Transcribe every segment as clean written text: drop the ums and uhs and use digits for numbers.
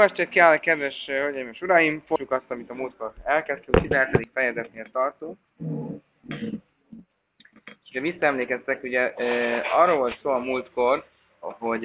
Estét kívánok, kedves hölgyeim és uraim! Folytatjuk azt, amit a múltkor elkezdtünk, 17. fejezetnél tartunk. És ugye visszaemlékeztek, ugye arról volt szó a múltkor, hogy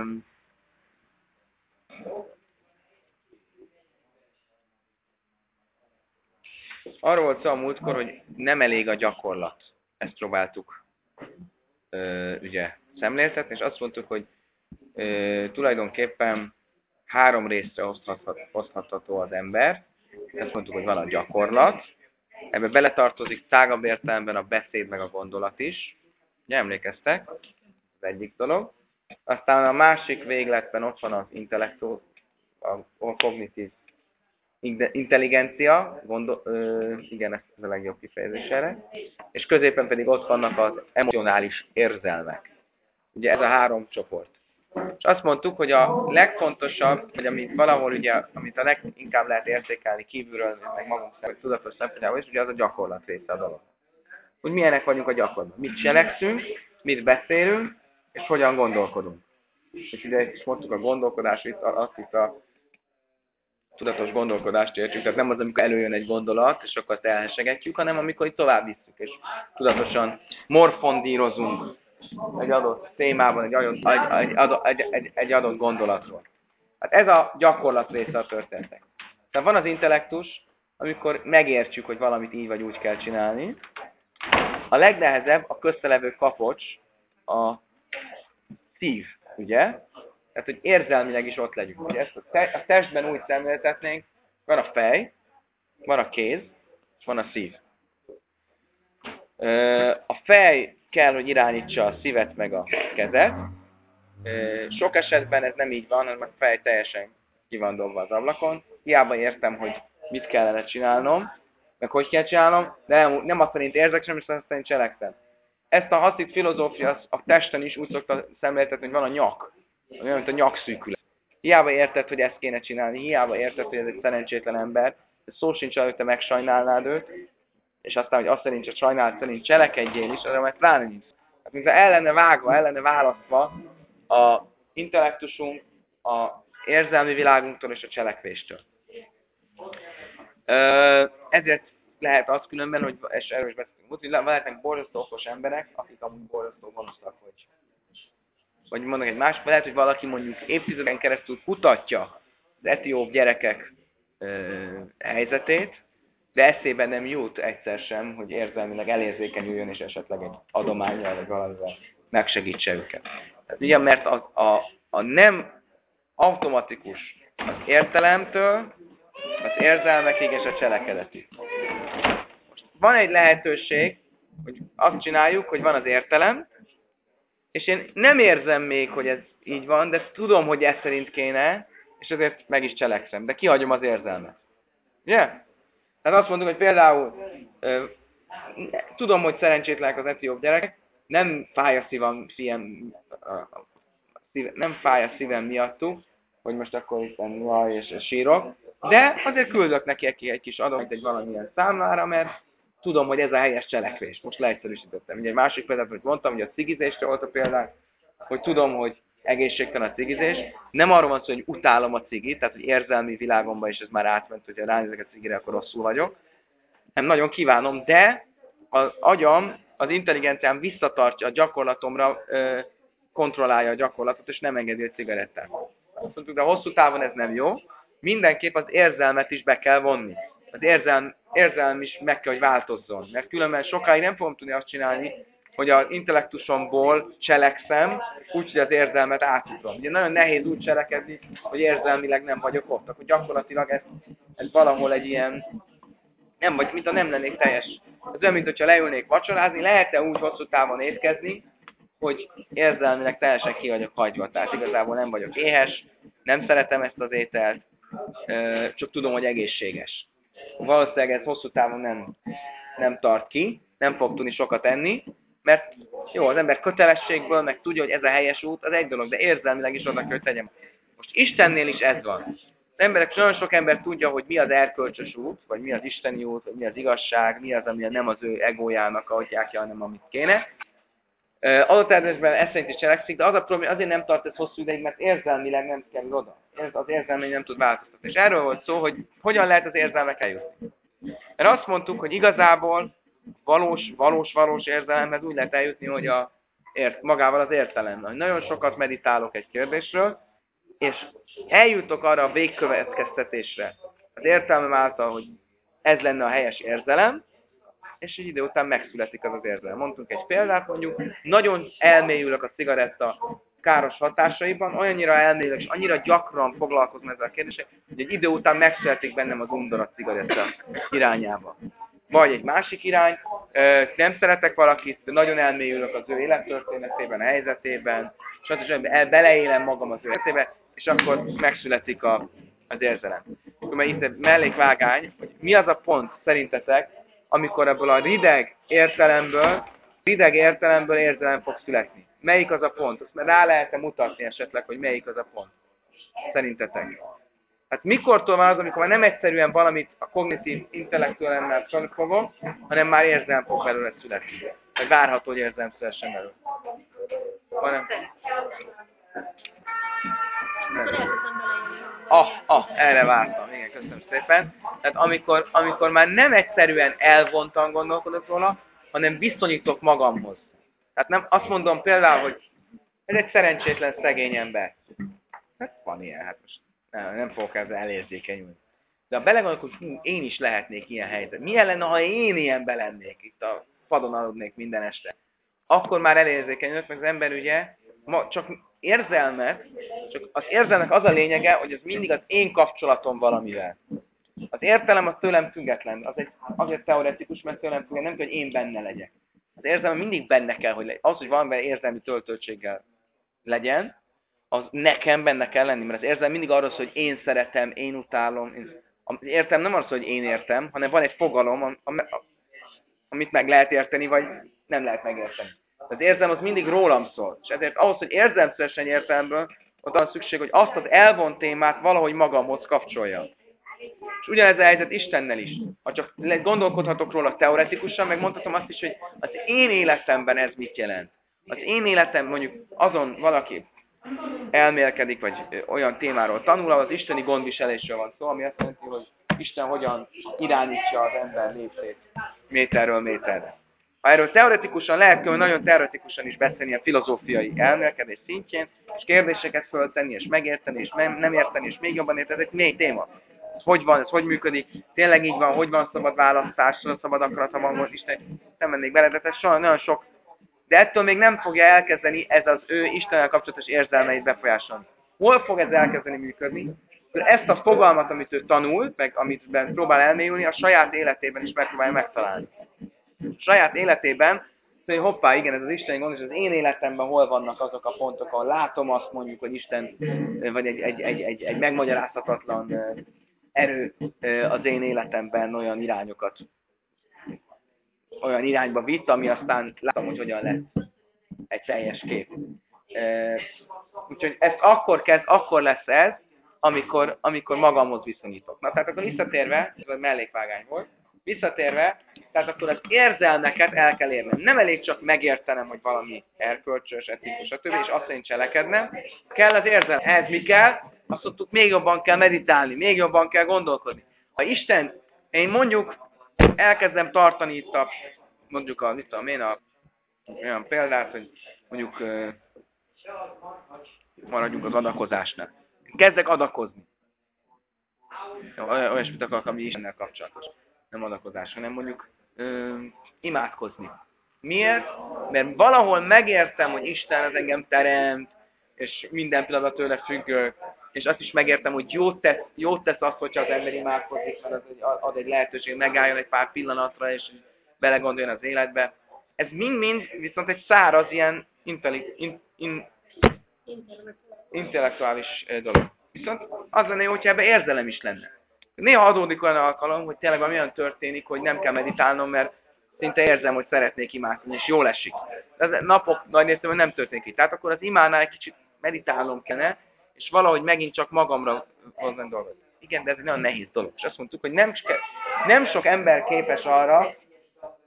hogy nem elég a gyakorlat. Ezt próbáltuk ugye szemléltetni, és azt mondtuk, hogy tulajdonképpen 3 részre osztható az ember. Ezt mondtuk, hogy van a gyakorlat. Ebbe beletartozik tágabb értelemben a beszéd meg a gondolat is. Ugye emlékeztek? Az egyik dolog. Aztán a másik végletben ott van az intellektus, a kognitív intelligencia, igen, ez a legjobb kifejezés erre. És középen pedig ott vannak az emocionális érzelmek. Ugye ez a 3 csoport. És azt mondtuk, hogy a legfontosabb, vagy amit valahol ugye, amit a leginkább lehet értékelni kívülről, meg magunk szemben, tudatos szempontjából is, ugye az a gyakorlat része a dolog. Hogy milyenek vagyunk a gyakorlatban. Mit cselekszünk, mit beszélünk, és hogyan gondolkodunk. És ugye is mondtuk a gondolkodás, azt itt a tudatos gondolkodást értjük, tehát nem az, amikor előjön egy gondolat, és akkor azt elhesegetjük, hanem amikor itt tovább visszük, és tudatosan morfondírozunk egy adott témában, egy adott gondolatról. Hát ez a gyakorlat része a történetek. Tehát van az intellektus, amikor megértjük, hogy valamit így vagy úgy kell csinálni. A legnehezebb a köztelevő kapocs, a szív, ugye? Tehát, hogy érzelmileg is ott legyünk. Ugye ezt a testben úgy szemléltetnénk, van a fej, van a kéz, és van a szív. A fej kell, hogy irányítsa a szívet meg a kezet. Sok esetben ez nem így van, hanem a fej teljesen ki van dobva az ablakon. Hiába értem, hogy mit kellene csinálnom, meg hogy kell csinálnom, de nem azt szerint érzek sem, és azt szerint cselekszem. Ezt a haszid filozófia a testen is úgy szokta szemléltetni, hogy van a nyak. Olyan, mint a nyakszűkület. Hiába érted, hogy ezt kéne csinálni, hiába érted, hogy ez egy szerencsétlen ember, szó sincs előtt, te megsajnálnád őt, és aztán, hogy azt szerint, hogy sajnálat szerint cselekedjél is, arra mert pláne nincs. Hát, mint ellene vágva, ellene választva a intellektusunk, a érzelmi világunktól és a cselekvéstől. Ezért lehet az különben, hogy, és erről is beszélünk, hogy lehetnek borzasztó okos emberek, akik amúgy borzasztó gonoszak, vagy mondok egy másik, lehet, hogy valaki mondjuk évtizedeken keresztül kutatja az etióp gyerekek helyzetét, de eszébe nem jut egyszer sem, hogy érzelmileg elérzékenyüljön, és esetleg egy adománnyal, vagy valamivel megsegítse őket. Tehát ugye, mert a nem automatikus az értelemtől, az érzelmekig és a cselekedetig. Most van egy lehetőség, hogy azt csináljuk, hogy van az értelem, és én nem érzem még, hogy ez így van, de tudom, hogy ez szerint kéne, és ezért meg is cselekszem, de kihagyom az érzelmet. Ugye? Yeah? Tehát azt mondom, hogy például tudom, hogy szerencsétlenek az etióp gyerekek, nem fáj a szívem miattuk, hogy most akkor itt jaj és sírok, de azért küldök neki egy kis adományt egy valamilyen számlára, mert tudom, hogy ez a helyes cselekvés. Most leegyszerűsítettem. Ugye egy másik példát, hogy mondtam, hogy a cigizésre volt a példák, hogy tudom, hogy egészségtelen a cigizés. Nem arról van szó, hogy utálom a cigit, tehát hogy érzelmi világomban is ez már átment, hogyha ránézek a cigire, akkor rosszul vagyok. Nem nagyon kívánom, de az agyam, az intelligenciám visszatartja a gyakorlatomra, kontrollálja a gyakorlatot, és nem engedi, hogy cigarettát. Azt mondtuk, de hosszú távon ez nem jó. Mindenképp az érzelmet is be kell vonni. Az érzelm is meg kell, hogy változzon. Mert különben sokáig nem fogom tudni azt csinálni, hogy az intellektusomból cselekszem, úgyhogy az érzelmet átutom. Ugye nagyon nehéz úgy cselekedni, hogy érzelmileg nem vagyok ott. Akkor gyakorlatilag ez valahol egy ilyen, nem vagy, mintha nem lennék teljes. Ez olyan, mintha leülnék vacsorázni, lehet-e úgy hosszú távon étkezni, hogy érzelmileg teljesen ki vagyok hagyva. Tehát igazából nem vagyok éhes, nem szeretem ezt az ételt, csak tudom, hogy egészséges. Valószínűleg ez hosszú távon nem tart ki, nem fog tudni sokat enni, mert jó, az ember kötelességből, meg tudja, hogy ez a helyes út, az egy dolog, de érzelmileg is oda kell, hogy tegyem. Most Istennél is ez van. Az emberek, nagyon sok ember tudja, hogy mi az erkölcsös út, vagy mi az isteni út, vagy mi az igazság, mi az, ami nem az ő egójának atyákja, hanem amit kéne. Adott esetben ez szerint is cselekszik, de az a probléma, azért nem tart ez hosszú ideig, mert érzelmileg nem kerül oda. Az érzelmény nem tud változtatni. És erről volt szó, hogy hogyan lehet az érzelmek eljutni. Mert azt mondtuk, hogy igazából valós érzelemhez úgy lehet eljutni, hogy magával az értelemmel. Nagyon sokat meditálok egy kérdésről, és eljutok arra a végkövetkeztetésre az értelmem által, hogy ez lenne a helyes érzelem, és egy idő után megszületik az érzelem. Mondtunk egy példát, mondjuk, nagyon elmélyülök a cigaretta káros hatásaiban, olyannyira elmélyülök, és annyira gyakran foglalkozom ezzel a kérdéssel, hogy egy idő után megszületik bennem az undor a cigaretta irányába. Vagy egy másik irány, nem szeretek valakit, nagyon elmélyülök az ő élettörténetében, a helyzetében, stb. Beleélem magam az ő életébe, és akkor megszületik az érzelem. Akkor itt mellékvágány, hogy mi az a pont szerintetek, amikor ebből a rideg értelemből érzelem fog születni. Melyik az a pont? Azt már rá lehet-e mutatni esetleg, hogy melyik az a pont? Szerintetek. Hát mikortól van az, amikor már nem egyszerűen valamit a kognitív intellektuálennel fogom, hanem már érzelem fog belőle születni. Vagy várható, hogy érzelem szülessen belőle. Hanem... Erre vártam. Igen, köszönöm szépen. Tehát amikor már nem egyszerűen elvontan gondolkodok róla, hanem viszonyítok magamhoz. Tehát nem azt mondom például, hogy ez egy szerencsétlen szegény ember. Hát van ilyen, hát most nem fogok ezzel elérzékenyülni. De ha belegondolok, hogy én is lehetnék ilyen helyzet. Milyen lenne, ha én ilyenben lennék, itt a padon aludnék minden este. Akkor már elérzékenyülök, mert az ember ugye csak érzelmet, csak az érzelmek az a lényege, hogy ez mindig az én kapcsolatom valamivel. Az értelem az tőlem független, azért teoretikus, mert tőlem független, nem kell, hogy én benne legyek. Az érzelem mindig benne kell, hogy legyen. Az, hogy valamivel érzelmi töltöltséggel legyen, az nekem benne kell lenni, mert az érzelem mindig arról szól, hogy én szeretem, én utálom. Az értelem nem arról szól, hogy én értem, hanem van egy fogalom, amit meg lehet érteni, vagy nem lehet megérteni. Az érzelem az mindig rólam szól. És ezért ahhoz, hogy érzelem szülessen értelemből, ott van szükség, hogy azt az elvont témát valahogy magamhoz kapcsoljam. És ugyanez a helyzet Istennel is. Ha csak gondolkodhatok róla teoretikusan, meg mondhatom azt is, hogy az én életemben ez mit jelent. Az én életem mondjuk azon valaki elmélkedik, vagy olyan témáról tanul, az isteni gondviselésről van szó, ami azt jelenti, hogy Isten hogyan irányítja az ember léptét méterről méterre. Ha erről teoretikusan lehet, hogy nagyon teoretikusan is beszélni a filozófiai elmélkedés szintjén, és kérdéseket föltenni, és megérteni, és nem érteni, és még jobban érteni, ez egy mély téma. Ez hogy van, ez hogy működik, tényleg így van, hogy van szabad választás, szabad akarat, ha van Isten, nem mennék bele, de ez nagyon sok. De ettől még nem fogja elkezdeni ez az ő Istennel kapcsolatos érzelmeit befolyásolni. Hol fog ez elkezdeni működni? Ezt a fogalmat, amit ő tanul, meg amitben próbál elmélyülni, a saját életében is megpróbálja megtalálni. A saját életében, hogy hoppá, igen, ez az isteni gond, és az én életemben hol vannak azok a pontok, ahol látom azt mondjuk, hogy Isten, vagy egy megmagyarázhatatlan erő az én életemben olyan irányba vitt, ami aztán látom, hogy hogyan lett egy teljes kép. Úgyhogy ez akkor lesz ez, amikor magamhoz viszonyítok. Na, tehát akkor visszatérve, ez a mellékvágány volt, tehát akkor az érzelmeket el kell érnem. Nem elég csak megértenem, hogy valami erkölcsös, etikus, stb. És azt szerint cselekednem. Kell az érzelem. Ehhez mi kell? Azt mondtuk, még jobban kell meditálni, még jobban kell gondolkodni. Ha Isten, én mondjuk elkezdem tartani itt olyan példát, hogy mondjuk maradjunk az adakozásnál. Kezdek adakozni. Olyasmit akarok, ami Istennel kapcsolatos. Nem adakozás, hanem mondjuk imádkozni. Miért? Mert valahol megértem, hogy Isten az engem teremt, és minden pillanat tőle függök, és azt is megértem, hogy jót tesz azt, hogyha az ember imádkozik, mert az ad egy lehetőség, megálljon egy pár pillanatra, és belegondoljon az életbe. Ez mind-mind viszont egy száraz, ilyen intellektuális dolog. Viszont az lenne jó, hogyha ebben érzelem is lenne. Néha adódik olyan alkalom, hogy tényleg valami olyan történik, hogy nem kell meditálnom, mert szinte érzem, hogy szeretnék imádkozni, és jól esik. De ez napok nagy részében nem történik így. Tehát akkor az imánál egy kicsit meditálnom kellene, és valahogy megint csak magamra hozzám dolgot. Igen, de ez egy nagyon nehéz dolog. És azt mondtuk, hogy nem sok ember képes arra,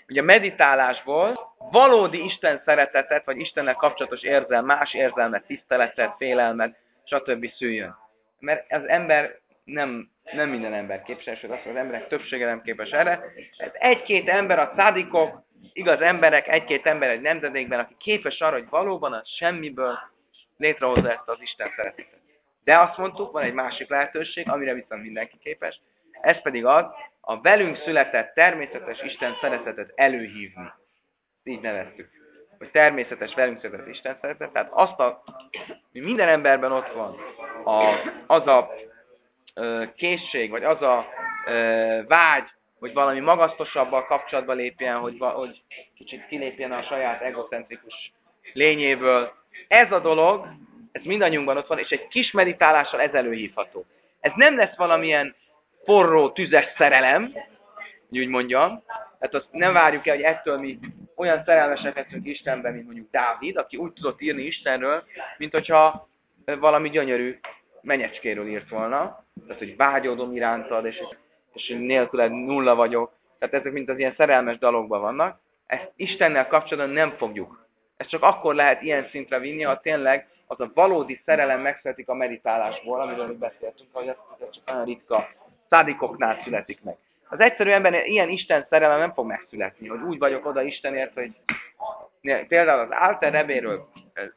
hogy a meditálásból valódi Isten szeretetet, vagy Istennel kapcsolatos más érzelmet, tiszteletet, félelmet, stb. Szüljön. Mert az ember nem minden ember képes, sőt azt mondja, az emberek többsége nem képes erre. Ez egy-két ember, a szádikok, igaz emberek, egy-két ember egy nemzedékben, aki képes arra, hogy valóban a semmiből létrehozza ezt az Isten szeretetet. De azt mondtuk, van egy másik lehetőség, amire viszont mindenki képes, ez pedig az, a velünk született természetes Isten szeretetet előhívni. Így neveztük. Hogy természetes velünk született Isten szeretet. Tehát minden emberben ott van az a készség, vagy az a vágy, hogy valami magasztosabbal kapcsolatba lépjen, hogy kicsit kilépjen a saját egocentrikus lényéből. Ez a dolog, ez mindannyiunkban ott van, és egy kis meditálással ez előhívható. Ez nem lesz valamilyen forró, tüzes szerelem, úgy mondjam. Tehát azt nem várjuk el, hogy ettől mi olyan szerelmesek leszünk Istenben, mint mondjuk Dávid, aki úgy tudott írni Istenről, mint hogyha valami gyönyörű menyecskéről írt volna. Tehát, hogy vágyódom irántad, és nélküled nulla vagyok. Tehát ezek mint az ilyen szerelmes dalokban vannak. Ezt Istennel kapcsolatban nem fogjuk. Ez csak akkor lehet ilyen szintre vinni, ha tényleg az a valódi szerelem megszületik a meditálásból, amiről mi beszéltünk, hogy ez csak olyan ritka szádikoknál születik meg. Az egyszerű embernél ilyen Isten szerelem nem fog megszületni, hogy úgy vagyok oda Istenért, hogy például az Alter Rebéről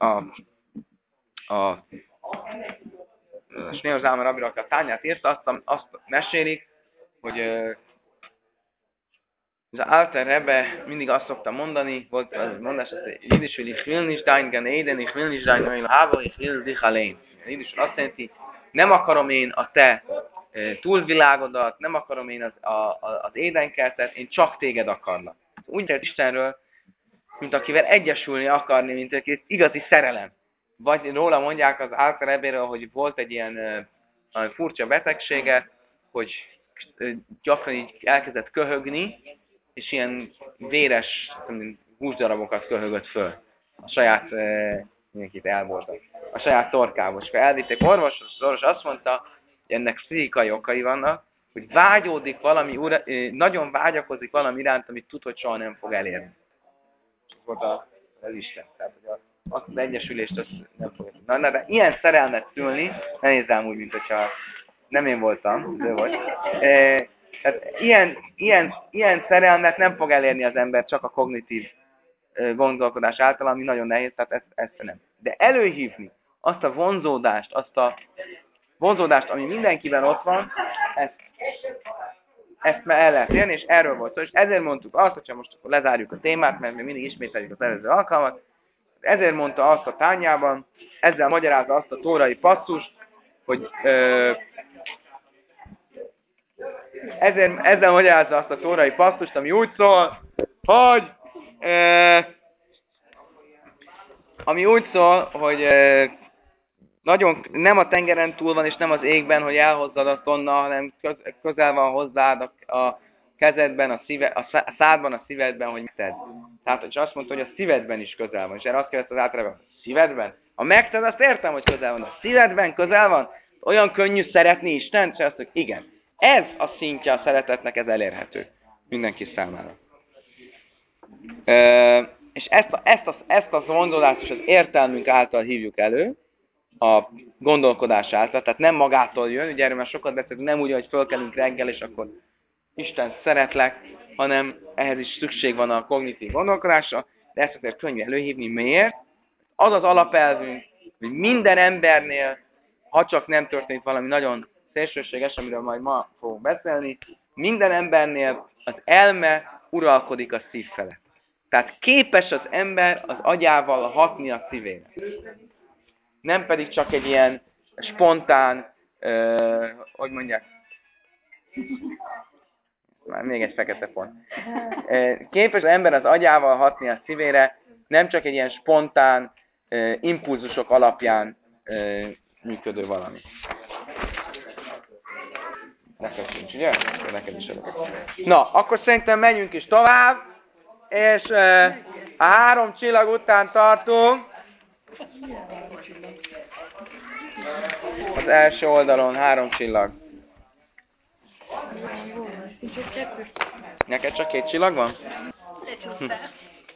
a Snéhos Zálman Rabbi, aki a tányát írta, azt mesélik, hogy az Alter Rebbe mindig azt szokta mondani, volt az mondás, hogy Jiddischül ich will nicht dein Gan Eden, ich will nicht dein Oil Hava, ich will dich allein. Jiddischül azt jelenti, nem akarom én a te túlvilágodat, nem akarom én az édenkertet, én csak téged akarlak. Úgy lehet Istenről, mint akivel egyesülni akarni, mint egy igazi szerelem. Vagy róla mondják az Alter Rebéről, hogy volt egy ilyen furcsa betegsége, hogy gyakran így elkezdett köhögni, és ilyen véres húsdarabokat köhögött föl. A saját, mindenkit elborzott, a saját torkából. És akkor elvitték orvoshoz, az orvos azt mondta, hogy ennek pszichikai okai vannak, hogy vágyódik valami, nagyon vágyakozik valami iránt, amit tud, hogy soha nem fog elérni. Ez volt az Isten. Tehát, hogy azt az egyesülést azt nem fogja. Na, de ilyen szerelmet szülni, ne nézzám úgy, mint hogyha nem én voltam, ő volt. Tehát ilyen szerelmet nem fog elérni az ember csak a kognitív gondolkodás által, ami nagyon nehéz, tehát ezt nem. De előhívni azt a vonzódást, ami mindenkiben ott van, ezt már el lehet érni, és erről volt szó. És ezért mondtuk azt, hogyha most akkor lezárjuk a témát, mert mi mindig ismételjük az előző alkalmat, ezért mondta azt a tányában, ezzel magyarázza azt a tórai passzust, hogy ezzel magyarázza azt a tórai passzust, ami úgy szól, hogy nagyon nem a tengeren túl van, és nem az égben, hogy elhozzad azt onnan, hanem közel van hozzád a kezedben, a szádban, a szívedben, hogy megted. Tehát, és azt mondta, hogy a szívedben is közel van. És erre azt kérdezte az általában, szívedben? A megted, azt értem, hogy közel van. A szívedben közel van? Olyan könnyű szeretni Istent? És azt mondja, igen. Ez a szintje a szeretetnek, ez elérhető. Mindenki számára. És ezt a vonzódást is az értelmünk által hívjuk elő, a gondolkodás által, tehát nem magától jön, ugye erről már sokat beszélünk, nem úgy, hogy fölkelünk reggel, és akkor Isten szeretlek, hanem ehhez is szükség van a kognitív gondolkodásra, de ezt azért könnyű előhívni. Miért? Az az alapelvünk, hogy minden embernél, ha csak nem történik valami nagyon szélsőséges, amiről majd ma fogunk beszélni, minden embernél az elme uralkodik a szív felett. Tehát képes az ember az agyával hatni a szívére. Nem pedig csak egy ilyen spontán, hogy mondják, már még egy fekete pont. Képes az ember az agyával hatni a szívére, nem csak egy ilyen spontán impulzusok alapján működő valami. Neked sincs, ugye? Neked is adok. Na, akkor szerintem menjünk is tovább, és a 3 csillag után tartunk. Az első oldalon 3 csillag. Neked csak 2 csillag van? Lecsúsztál.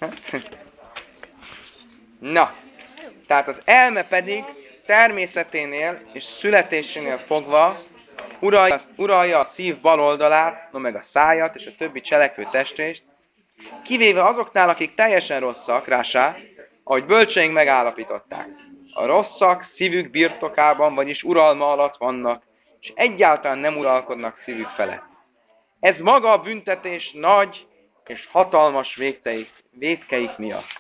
Na, tehát az elme pedig természeténél és születésénél fogva uralja a szív bal oldalát, no meg a szájat és a többi cselekvő testést, kivéve azoknál, akik teljesen rosszak, rásá, ahogy bölcseink megállapították. A rosszak szívük birtokában, vagyis uralma alatt vannak, és egyáltalán nem uralkodnak szívük felett. Ez maga a büntetés nagy és hatalmas vétkeik miatt.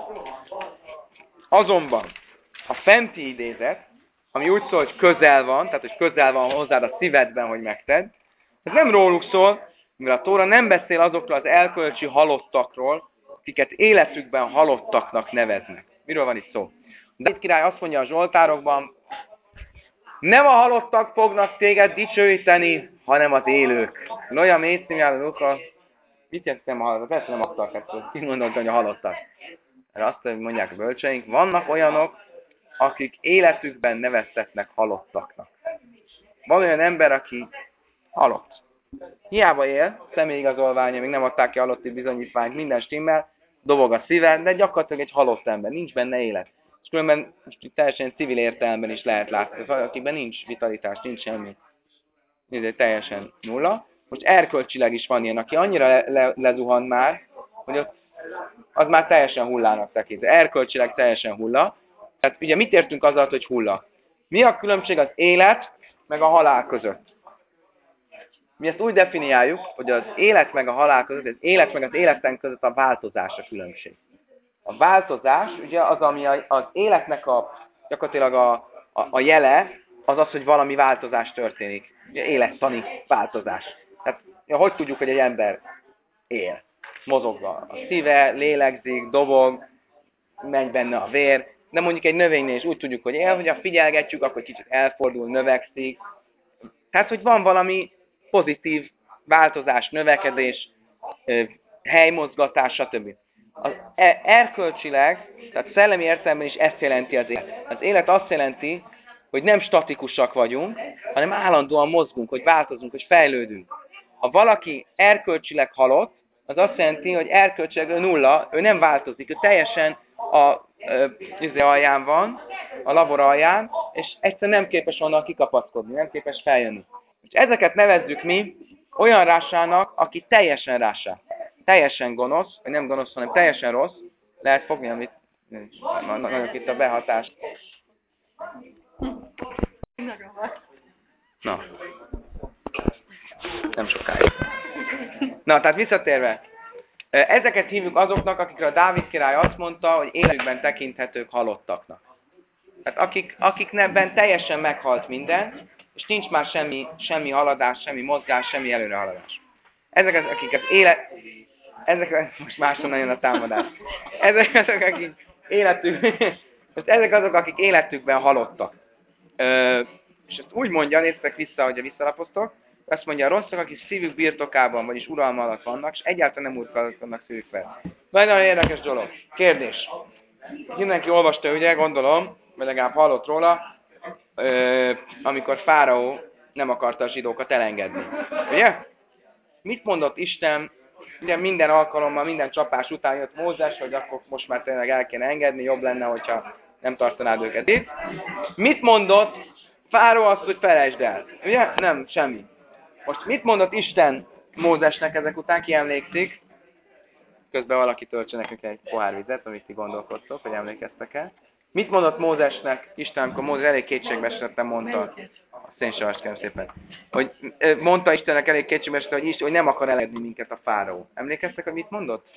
Azonban a fenti idézet, ami úgy szól, hogy közel van, tehát hogy közel van hozzád a szívedben, hogy megtedd, ez nem róluk szól, mivel a Tóra nem beszél azokról az elkölcsi halottakról, akiket életükben halottaknak neveznek. Miről van itt szó? Dávid király azt mondja a Zsoltárokban, nem a halottak fognak téged dicsőíteni, hanem az élők. Olyan mészimjálók a... Mit jelent nem a halottak? Persze nem aktak, ki mondod, hogy a halottak. Mert azt mondják a bölcseink, vannak olyanok, akik életükben neveztetnek halottaknak. Van olyan ember, aki halott. Hiába él, személyigazolványa, még nem adták ki halotti bizonyítványt, minden stimmel, dobog a szíve, de gyakorlatilag egy halott ember, nincs benne élet. És különben most itt teljesen civil értelemben is lehet látni, akikben nincs vitalitás, nincs semmi. Ez teljesen nulla. Most erkölcsileg is van ilyen, aki annyira lezuhan már, hogy ott az már teljesen hullának tekint. Erkölcsileg teljesen hulla. Tehát ugye mit értünk azzal, hogy hulla? Mi a különbség az élet meg a halál között? Mi ezt úgy definiáljuk, hogy az élet meg a halál között, az élet meg az életen között a változás a különbség. A változás, ugye az, ami az életnek gyakorlatilag a jele, az az, hogy valami változás történik. Ugye élettani változás. Tehát hogy tudjuk, hogy egy ember él? Mozogva. A szíve, lélegzik, dobog, megy benne a vér. De mondjuk egy növénynél is úgy tudjuk, hogy él, hogy ha figyelgetjük, akkor kicsit elfordul, növekszik. Tehát, hogy van valami pozitív változás, növekedés, helymozgatás, stb. Az erkölcsileg, tehát szellemi értelemben is ezt jelenti az élet. Az élet azt jelenti, hogy nem statikusak vagyunk, hanem állandóan mozgunk, hogy változunk, hogy fejlődünk. Ha valaki erkölcsileg halott, az azt jelenti, hogy erkölcsileg ő nulla, ő nem változik, ő teljesen a alján van, a labor alján, és egyszerűen nem képes onnan kikapaszkodni, nem képes feljönni. És ezeket nevezzük mi olyan rásának, aki teljesen rásá. Teljesen gonosz, vagy nem gonosz, hanem teljesen rossz. Lehet fogni, amit nagyon itt a behatás. Na. Nem sokáig. Na, tehát visszatérve. Ezeket hívjuk azoknak, akikre a Dávid király azt mondta, hogy életükben tekinthetők halottaknak. Tehát akikben teljesen meghalt minden, és nincs már semmi haladás, semmi mozgás, semmi előrehaladás. Most máson nagyon a támadás. Ezek azok, akik életükben halottak. És ezt úgy mondja, néztek vissza, hogy visszalapoztok, azt mondja, a rosszak, akik szívük birtokában, vagyis uralma alatt vannak, és egyáltalán nem uralkodnak szívük fel. Nagyon érdekes dolog. Kérdés. Mindenki olvasta, ugye, gondolom, vagy legalább hallott róla, amikor Fáraó nem akarta a zsidókat elengedni. Ugye? Mit mondott Isten? Ugye minden alkalommal, minden csapás után jött Mózes, hogy akkor most már tényleg el kéne engedni, jobb lenne, hogyha nem tartanád őket itt. Mit mondott Fáraó azt, hogy felejtsd el? Ugye? Nem, semmi. Most mit mondott Isten Mózesnek ezek után, ki emlékszik? Közben valaki töltse nekünk egy pohár vizet, amit ti gondolkodtok, hogy emlékeztek el. Mit mondott Mózesnek Isten, amikor Mózes elég kétségbe esetten mondta, azt én sem kérem szépen, hogy mondta Istennek elég kétségbe esetten, hogy nem akar elengedni minket a Fáraó. Emlékeztek, hogy mit mondott?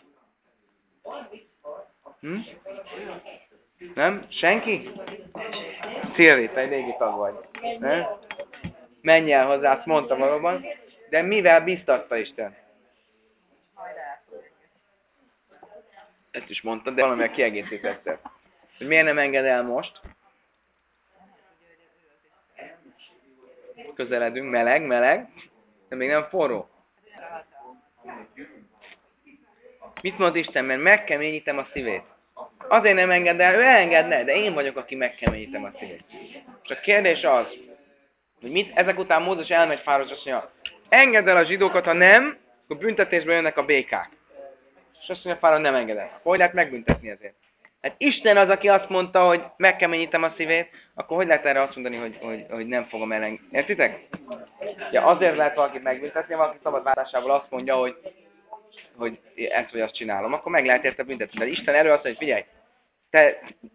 Nem? Senki? Szilvi, te egy régi tag vagy. Nem? Menj el hozzá, azt mondta valóban. De mivel biztatta Isten? Ezt is mondta, de valamivel kiegészítette. Hogy miért nem enged el most? Közeledünk, meleg, de még nem forró. Mit mond Isten? Mert megkeményítem a szívét. Azért nem enged el, ő elengedne, de én vagyok, aki megkeményítem a szívét. És a kérdés az, hogy ezek után Mózes elmegy Fáraóhoz, azt mondja, engedd el a zsidókat, ha nem, akkor büntetésben jönnek a békák. És azt mondja, Fáraó nem engedett. Hogy lehet megbüntetni ezért? Hát Isten az, aki azt mondta, hogy megkeményítem a szívét, akkor hogy lehet erre azt mondani, hogy nem fogom elengedni? Értitek? Ja, azért lehet valakit megbüntetni, valaki szabad várásából azt mondja, hogy ezt vagy azt csinálom, akkor meg lehet érte büntetni. De Isten elő azt mondja, hogy figyelj, te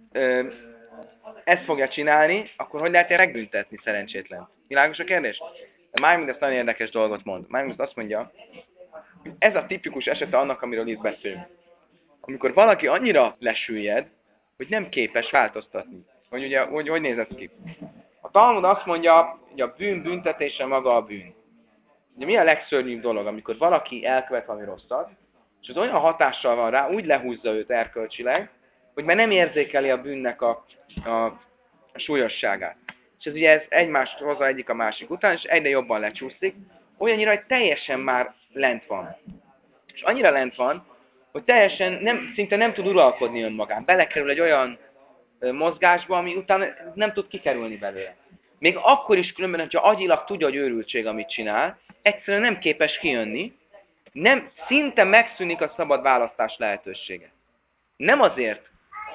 ezt fogja csinálni, akkor hogy lehet megbüntetni szerencsétlen? Világos a kérdés? De Maimonides ezt nagyon érdekes dolgot mond. Maimonides azt mondja, hogy ez a tipikus esete annak, amiről itt beszélünk. Amikor valaki annyira lesüllyed, hogy nem képes változtatni. Hogy ugye, hogy néz ez ki? A Talmud azt mondja, hogy a bűn büntetése maga a bűn. Ugye mi a legszörnyűbb dolog, amikor valaki elkövet valami rosszat, és az olyan hatással van rá, úgy lehúzza őt erkölcsileg, hogy már nem érzékeli a bűnnek a súlyosságát. És ez ugye ez egymást hozza egyik a másik után, és egyre jobban lecsúszik, olyannyira, hogy teljesen már lent van. És annyira lent van, hogy teljesen szinte nem tud uralkodni önmagán. Belekerül egy olyan mozgásba, ami utána nem tud kikerülni belőle. Még akkor is különben, hogyha agyilag tudja, hogy őrültség, amit csinál, egyszerűen nem képes kijönni, szinte megszűnik a szabad választás lehetősége. Nem azért,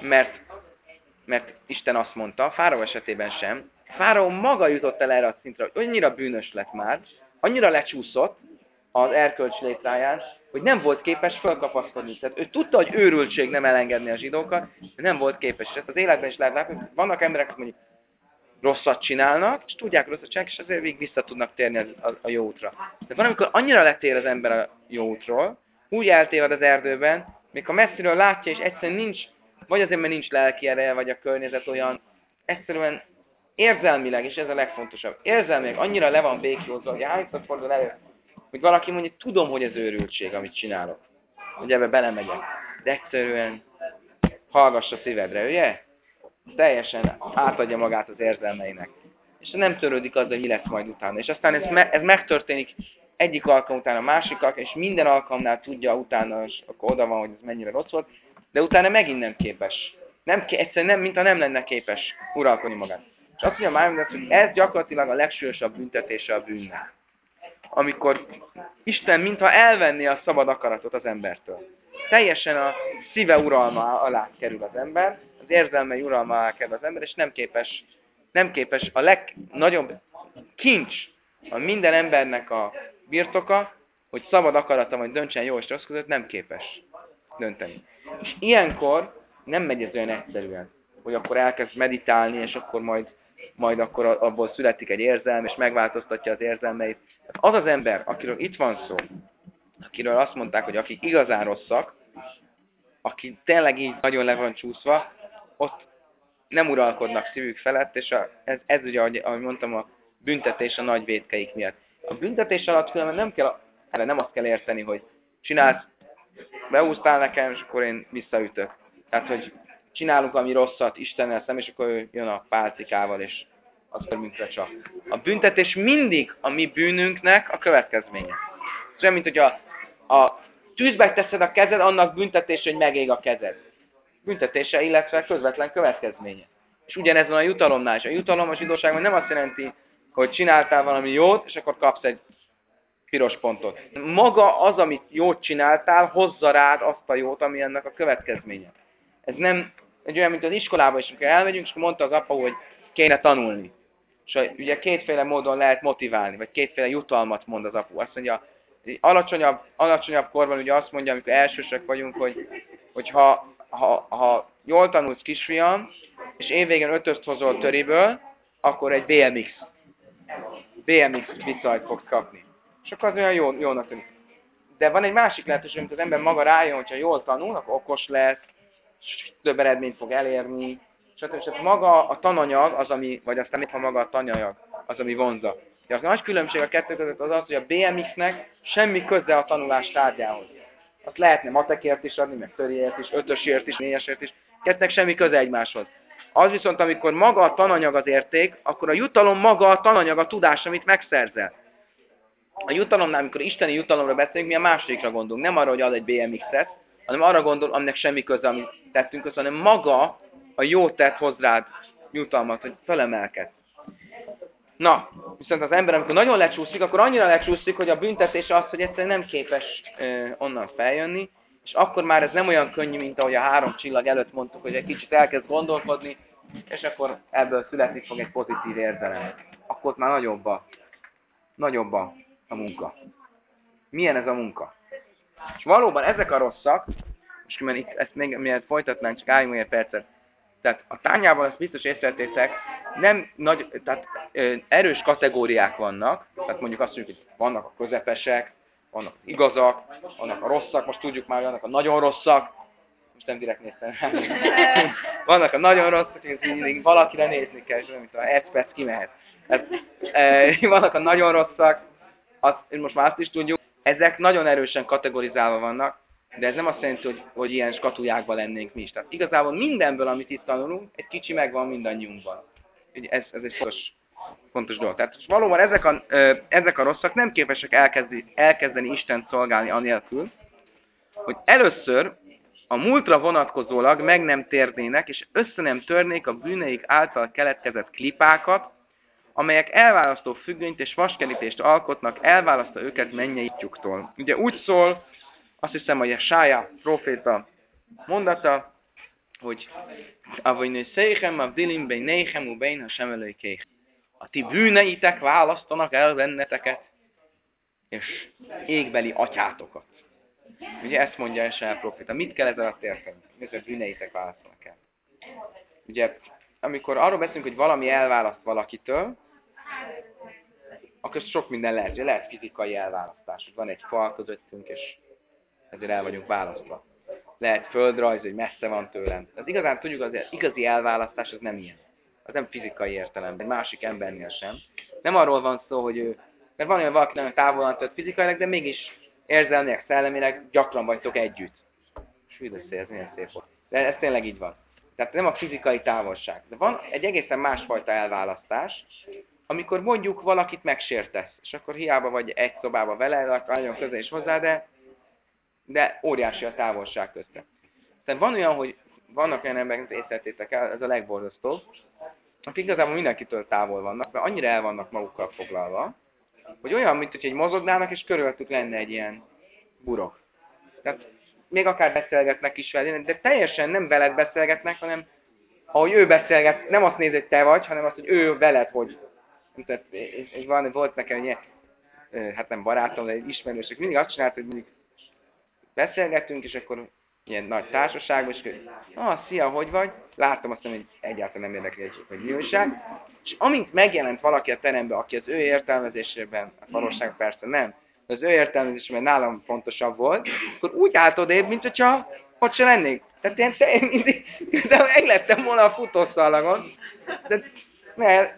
mert Isten azt mondta, Fáraó esetében sem. Fáraó maga jutott el erre a szintre, hogy annyira bűnös lett már, annyira lecsúszott az erkölcs létráján, hogy nem volt képes fölkapaszkodni. Tehát ő tudta, hogy őrültség nem elengedni a zsidókat, de nem volt képes. És ezt az életben is lehet látni, hogy vannak emberek, akik mondjuk rosszat csinálnak, és tudják rosszat csinálni, és azért végig vissza tudnak térni a jó útra. De van, amikor annyira letér az ember a jó útról, úgy eltéved az erdőben, még ha messziről látja, és egyszerűen nincs, vagy azért, mert nincs lelki ereje, vagy a környezet olyan, egyszerűen érzelmileg, és ez a legfontosabb, érzelmileg annyira le van békjózva, hogy hányszor fordul elő, hogy valaki mondja, tudom, hogy ez őrültség, amit csinálok, hogy ebbe belemegyek, de egyszerűen hallgass a szívedre, ugye? Teljesen átadja magát az érzelmeinek. És nem törődik azzal, hogy mi lesz majd utána. És aztán ez megtörténik egyik alkalom után a másik alkalom, és minden alkalomnál tudja utána, és akkor oda van, hogy ez mennyire rossz volt, de utána megint nem képes. Egyszerűen nem, mintha nem lenne képes uralkodni magát. És azt mondja Maimonides, hogy ez gyakorlatilag a legsúlyosabb büntetése a bűnnek. Amikor Isten mintha elvenné a szabad akaratot az embertől. Teljesen a szíve uralma alá kerül az ember, az érzelmei uralma alá kerül az ember, és nem képes a legnagyobb kincs a minden embernek a birtoka, hogy szabad akarata majd döntsen jó és rossz között, nem képes dönteni. És ilyenkor nem megy ez olyan egyszerűen, hogy akkor elkezd meditálni, és akkor majd akkor abból születik egy érzelm, és megváltoztatja az érzelmeit. Az az ember, akiről itt van szó, akiről azt mondták, hogy akik igazán rosszak, aki tényleg így nagyon le van csúszva, ott nem uralkodnak szívük felett, és ez ugye, ahogy mondtam, a büntetés a nagy vétkeik miatt. A büntetés alatt különben nem azt kell érteni, hogy csinálsz, beúsztál nekem, és akkor én visszaütök. Tehát, hogy csinálunk valami rosszat Istennel szemben, és akkor ő jön a pálcikával, és az körmünkre csak. A büntetés mindig a mi bűnünknek a következménye. És olyan, mint hogy a tűzbe teszed a kezed, annak büntetése, hogy megég a kezed. Büntetése, illetve közvetlen következménye. És ugyanez van a jutalomnál is. A jutalom a zsidóságban nem azt jelenti, hogy csináltál valami jót, és akkor kapsz egy piros pontot. Maga az, amit jót csináltál, hozza rád azt a jót, ami ennek a következménye. Ez nem egy olyan, mint az iskolában is, amikor elmegyünk, és mondta az apa, hogy kéne tanulni. És ugye kétféle módon lehet motiválni, vagy kétféle jutalmat mond az apu. Azt mondja, alacsonyabb korban ugye azt mondja, amikor elsősök vagyunk, hogy ha jól tanulsz, kisfiam, és évvégén 5-öst hozol töriből, akkor egy BMX viszont fogsz kapni. És akkor az olyan jónak tűnik. De van egy másik lehetőség, amit az ember maga rájön, hogyha jól tanul, akkor okos lesz, több eredményt fog elérni, és maga a tananyag, vagy aztán ha maga a tananyag, az, ami vonza. De az nagy különbség a kettő között az, hogy a BMX-nek semmi köze a tanulás tárgyához. Azt lehetne matekért is adni, meg töriért is, ötösért is, négyesért is, kettőnek semmi köze egymáshoz. Az viszont, amikor maga a tananyag az érték, akkor a jutalom maga a tananyag, a tudás, amit megszerzel. A jutalomnál, amikor isteni jutalomra beszélünk, mi a másodikra gondolunk. Nem arra, hogy ad egy BMX-et, hanem arra gondol, aminek semmi köze, amit tettünk, hanem maga a jó tett hoz rád jutalmat, hogy fölemelkedsz. Na, viszont az ember, amikor nagyon lecsúszik, akkor annyira lecsúszik, hogy a büntetés az, hogy egyszerűen nem képes onnan feljönni, és akkor már ez nem olyan könnyű, mint ahogy a 3 csillag előtt mondtuk, hogy egy kicsit elkezd gondolkodni, és akkor ebből születni fog egy pozitív érzelem. Akkor már nagyobb a munka. Milyen ez a munka? És valóban ezek a rosszak, és mert itt ezt még miért folytatnánk, csak álljunk egy percet. Tehát a tányában azt biztos észrevettétek, nem nagy, tehát erős kategóriák vannak, tehát mondjuk azt mondjuk, hogy vannak a közepesek, vannak az igazak, vannak a rosszak, most tudjuk már, vannak a nagyon rosszak, most nem direkt néztem rá. Vannak a nagyon rosszak, és mindig valakire nézni kell, és olyan, mint a perc kimehet. Tehát, vannak a nagyon rosszak, most már azt is tudjuk, ezek nagyon erősen kategorizálva vannak, de ez nem azt jelenti, hogy ilyen skatujákban lennénk mi is. Tehát igazából mindenből, amit itt tanulunk, egy kicsi megvan mindannyiunkban. Ez egy fontos dolog. Tehát valóban ezek a rosszak nem képesek elkezdeni Istent szolgálni anélkül, hogy először a múltra vonatkozólag meg nem térnének, és össze nem törnék a bűneik által keletkezett klipákat, amelyek elválasztó függönyt és vaskerítést alkotnak, elválasztva őket mennyeityuktól. Ugye úgy szól, azt hiszem, hogy a Sája próféta mondata, hogy a ti bűneitek választanak el benneteket, és égbeli atyátokat. Ugye ezt mondja a Sája próféta. Mit kell ez alatt érteni? Mi a bűneitek választanak el? Ugye, amikor arról beszélünk, hogy valami elválaszt valakitől, akkor sok minden lehet. Ugye lehet fizikai elválasztás, hogy van egy fal közöttünk, és ezért el vagyunk választva. Lehet földrajz, hogy messze van tőlem. Az igazán tudjuk, az igazi elválasztás az nem ilyen. Az nem fizikai értelemben, egy másik embernél sem. Nem arról van szó, hogy ő, mert van olyan valaki nagyon távol van tőled fizikailag, de mégis érzelmileg, szellemileg gyakran vagytok együtt. És üdvözlő, ez milyen szép volt. De ez tényleg így van. Tehát nem a fizikai távolság. De van egy egészen másfajta elválasztás, amikor mondjuk valakit megsértesz, és akkor hiába vagy egy szobába vele, nagyon közel is hozzá, de óriási a távolság közte. Tehát van olyan, hogy vannak olyan emberek, amit észrevettétek el, ez a legborzasztóbb, akik igazából mindenkitől távol vannak, mert annyira el vannak magukkal foglalva, hogy olyan, mint hogy mozognának, és körülöttük lenne egy ilyen burok. Tehát még akár beszélgetnek is veled, de teljesen nem veled beszélgetnek, hanem ahogy ő beszélget, nem azt néz, hogy te vagy, hanem azt, hogy ő veled, hogy. Tehát, volt nekem egy ilyen, hát nem barátom, de egy ismerősök, mindig azt csinált, hogy mindig beszélgetünk, és akkor ilyen nagy társaságban, és hogy, szia, hogy vagy? Láttam azt, hogy egyáltalán nem érdekel, hogy mi újság. És amint megjelent valaki a teremben, aki az ő értelmezésében, a valóság persze nem, de az ő értelmezésében nálam fontosabb volt, akkor úgy állt odébb, mint hogyha ott se lennék. Tehát én mindig, de meglettem volna a futószalagon, mert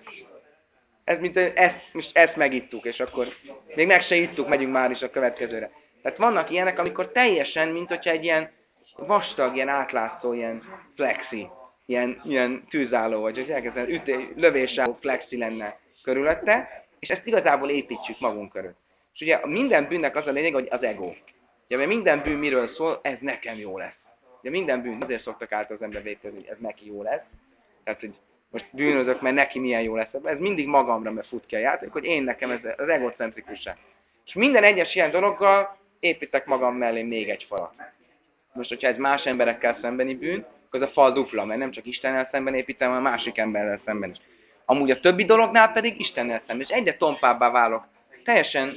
ez mint ezt megittuk, és akkor még meg se ittuk, megyünk már is a következőre. Tehát vannak ilyenek, amikor teljesen, mint hogyha egy ilyen vastag, ilyen átlátszó, ilyen flexi, ilyen tűzálló, vagy hogy elkezdően lövésálló flexi lenne körülötte, és ezt igazából építsük magunk körül. És ugye minden bűnnek az a lényeg, hogy az ego. Ugye, mert minden bűn miről szól, ez nekem jó lesz. Ugye minden bűn, azért szoktak által az ember véteni, hogy ez neki jó lesz. Tehát, hogy most bűnözök, mert neki milyen jó lesz. Ez mindig magamra, mert fut ki a játék, hogy én nekem ez az egocentrikusság. És minden egyes ilyen dologgal építek magam mellé még egy falat. Most, hogyha ez más emberekkel szembeni bűn, akkor ez a fal dupla, mert nem csak Istennel szemben építem, hanem a másik emberrel szemben is. Amúgy a többi dolognál pedig Istennel szemben, és egyre tompábbá válok. Teljesen,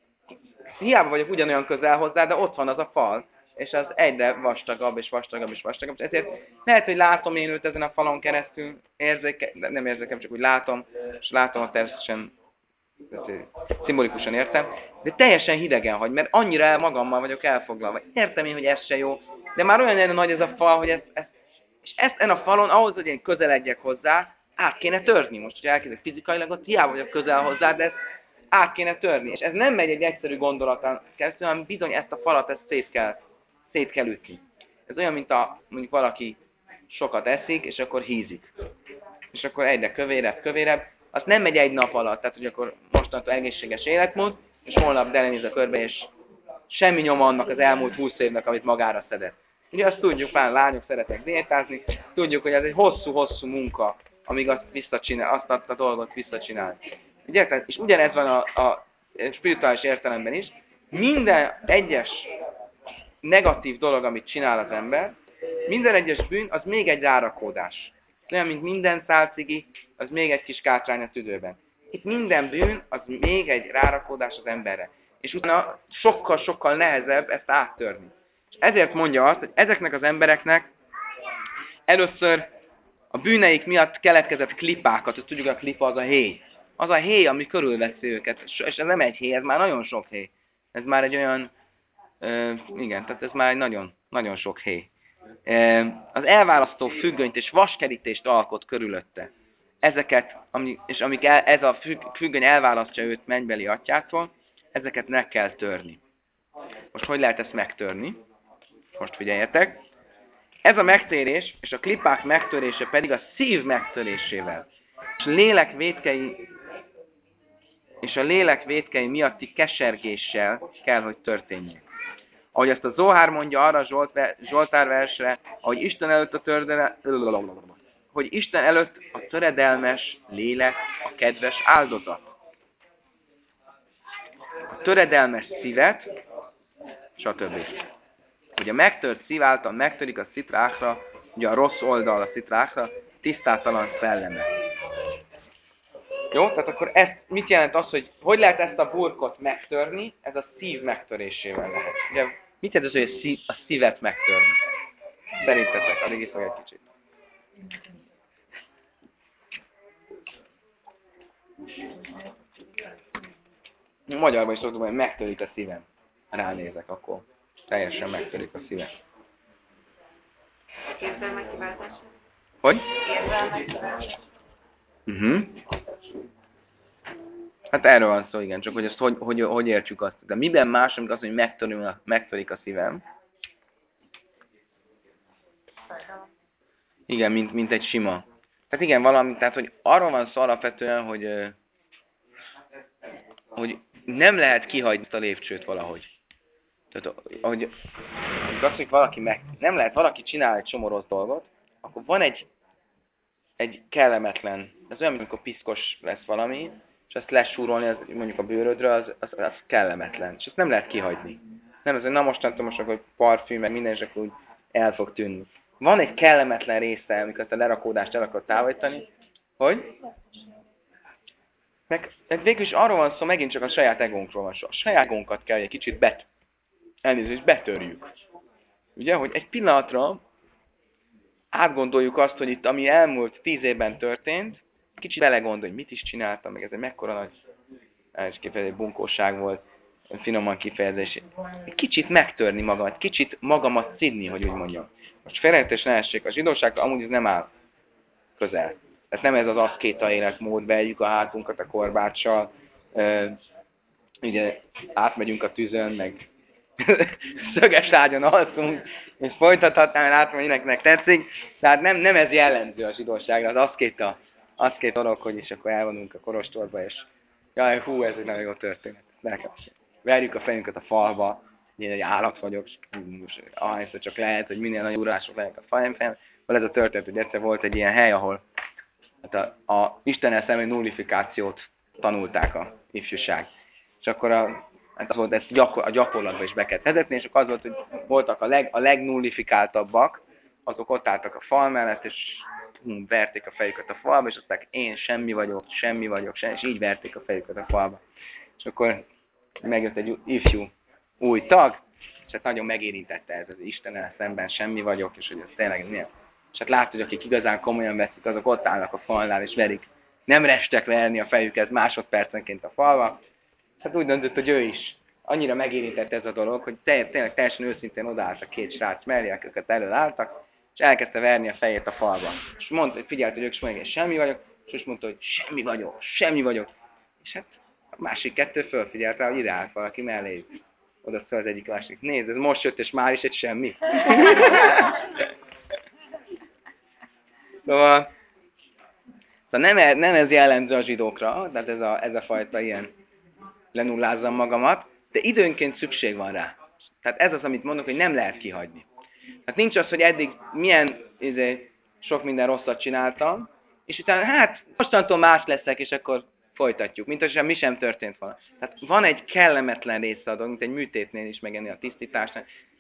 hiába vagyok ugyanolyan közel hozzá, de ott van az a fal, és az egyre vastagabb, és vastagabb, és vastagabb. És ezért lehet, hogy látom én őt ezen a falon keresztül, nem érzékem, csak úgy látom, és látom a természetesen, szimbolikusan értem, de teljesen hidegen hagy, mert annyira magammal vagyok elfoglalva. Értem én, hogy ez se jó, de már olyan nagy ez a fal, hogy és ezen a falon, ahhoz, hogy én közeledjek hozzá, át kéne törni. Most, hogy elkezdek fizikailag, ott hiába vagyok közel hozzá, de ezt át kéne törni. És ez nem megy egy egyszerű gondolatán keresztül, hanem bizony ezt a falat ezt szét kell ütni. Ez olyan, mint mondjuk valaki sokat eszik, és akkor hízik. És akkor egyre kövérebb. Az nem megy egy nap alatt, tehát hogy akkor mostantól egészséges életmód, és holnap delenéz a körbe, és semmi nyoma annak az elmúlt 20 évnek, amit magára szedett. Ugye azt tudjuk, már lányok szeretnek diétázni, tudjuk, hogy ez egy hosszú-hosszú munka, amíg azt a dolgot visszacsinál. Ugye? És ugyanez van a spirituális értelemben is. Minden egyes negatív dolog, amit csinál az ember, minden egyes bűn az még egy rárakódás. Olyan, mint minden szálcigi, az még egy kis kátrány a tüdőben. Itt minden bűn az még egy rárakódás az emberre. És utána sokkal-sokkal nehezebb ezt áttörni. És ezért mondja azt, hogy ezeknek az embereknek először a bűneik miatt keletkezett klipákat, hogy tudjuk, a klipa az a héj. Az a héj, ami körülveszi őket. És ez nem egy héj, ez már nagyon sok héj. Ez már egy olyan, igen, tehát ez már egy nagyon, nagyon sok héj. Az elválasztó függönyt és vaskerítést alkot körülötte. Ezeket, ez a függöny elválasztja őt mennybeli atyától, ezeket meg kell törni. Most hogy lehet ezt megtörni? Most figyeljetek. Ez a megtérés és a klipák megtörése pedig a szív megtörésével. És a lélek vétkei miatti kesergéssel kell, hogy történjen. Ahogy ezt a Zohár mondja arra Zsoltár versre, hogy Isten előtt a töredelmes lélek a kedves áldozat. A töredelmes szívet, stb. Hogy a megtört szív által megtörik a szitrákra, ugye a rossz oldal a szitrákra, tisztátalan szelleme. Jó? Tehát akkor mit jelent az, hogy lehet ezt a burkot megtörni? Ez a szív megtörésével lehet. Ugye, mit jelent az, hogy a szívet megtörni? Szerintetek, addig iszok egy kicsit. Magyarban is szoktuk, hogy megtörik a szívem. Ránézek, akkor teljesen megtörik a szívem. Érzelmek kiváltása. Hogy? Érzelmek kiváltása. Hát erről van szó, igen, csak hogy ezt hogy értsük azt. De miben más, amikor azt mondja, hogy megtörik a szívem? Igen, mint egy sima. Tehát igen, valami, tehát hogy arról van szó alapvetően, hogy nem lehet kihagyni a lépcsőt valahogy. Tehát, hogy azt, hogy nem lehet, valaki csinál egy csomó rossz dolgot, akkor van egy kellemetlen, ez olyan, amikor piszkos lesz valami, és ezt lesúrolni, az, mondjuk a bőrödre, az kellemetlen. És ezt nem lehet kihagyni. Nem, ez na mostantól most akkor parfüm, meg minden, és akkor úgy el fog tűnni. Van egy kellemetlen része, amikor ezt a lerakódást el akar távolítani, hogy? Meg végül is arról van szó, megint csak a saját egónkról van szó. A saját egónkat kell egy kicsit betörjük. Ugye, hogy egy pillanatra átgondoljuk azt, hogy itt, ami elmúlt 10 évben történt, kicsit belegondolj, hogy mit is csináltam, meg ez egy mekkora nagy kifejezés, bunkóság volt, finoman kifejezés. Egy kicsit megtörni magamat, kicsit magamat szidni, hogy úgy mondjam. Most félreértés ne essék, a zsidósággal amúgy ez nem áll közel. Tehát nem ez az aszkéta életmód, beljük a hátunkat a korbáccsal, ugye átmegyünk a tűzön, meg szöges ágyon alszunk, és folytathatnám, mert látom, hogy mindenkinek tetszik. Tehát nem ez jellemző a zsidóságra, az aszkét dolog, hogy is akkor elvonunk a korostorba, és jaj, hú, ez egy nagyon jó történet. Verjük a fejünket a falba, én egy állat vagyok, ahányszor csak lehet, hogy minél nagy urások lehet a fejemben. Ez a történet, hogy egyszer volt egy ilyen hely, ahol hát a Istennel szemben nullifikációt tanulták a ifjúság. És akkor hát az volt, ezt a gyakorlatba is be kellett vezetni, és akkor az volt, hogy voltak a legnullifikáltabbak, azok ott álltak a fal mellett, és verték a fejüket a falba, és aztán én semmi vagyok, és így verték a fejüket a falba. És akkor megjött egy ifjú új tag, és hát nagyon megérintette ez az Istennel szemben semmi vagyok, és hogy ez tényleg milyen. És hát látod, hogy akik igazán komolyan veszik, azok ott állnak a falnál, és verik. Nem restek verni a fejüket másodpercenként a falba. Hát úgy döntött, hogy ő is. Annyira megérintett ez a dolog, hogy tényleg teljesen őszintén odaállt a két srác mellé, akiket elől álltak, és elkezdte verni a fejét a falba. És mondta, hogy figyelt, hogy ők mondják, hogy semmi vagyok, és most mondta, hogy semmi vagyok. És hát a másik kettő fölfigyelt rá, hogy ide állt valaki melléjük. Oda szól az egyik másik. Nézd, ez most jött, és már is egy semmi. Szóval nem ez jellemző a zsidókra, tehát ez a fajta ilyen lenullázzam magamat, de időnként szükség van rá. Tehát ez az, amit mondok, hogy nem lehet kihagyni. Tehát nincs az, hogy eddig milyen sok minden rosszat csináltam, és utána hát mostantól más leszek, és akkor folytatjuk, mint hogy mi sem történt volna. Tehát van egy kellemetlen része a dolog, mint egy műtétnél is megenni a tisztításnak.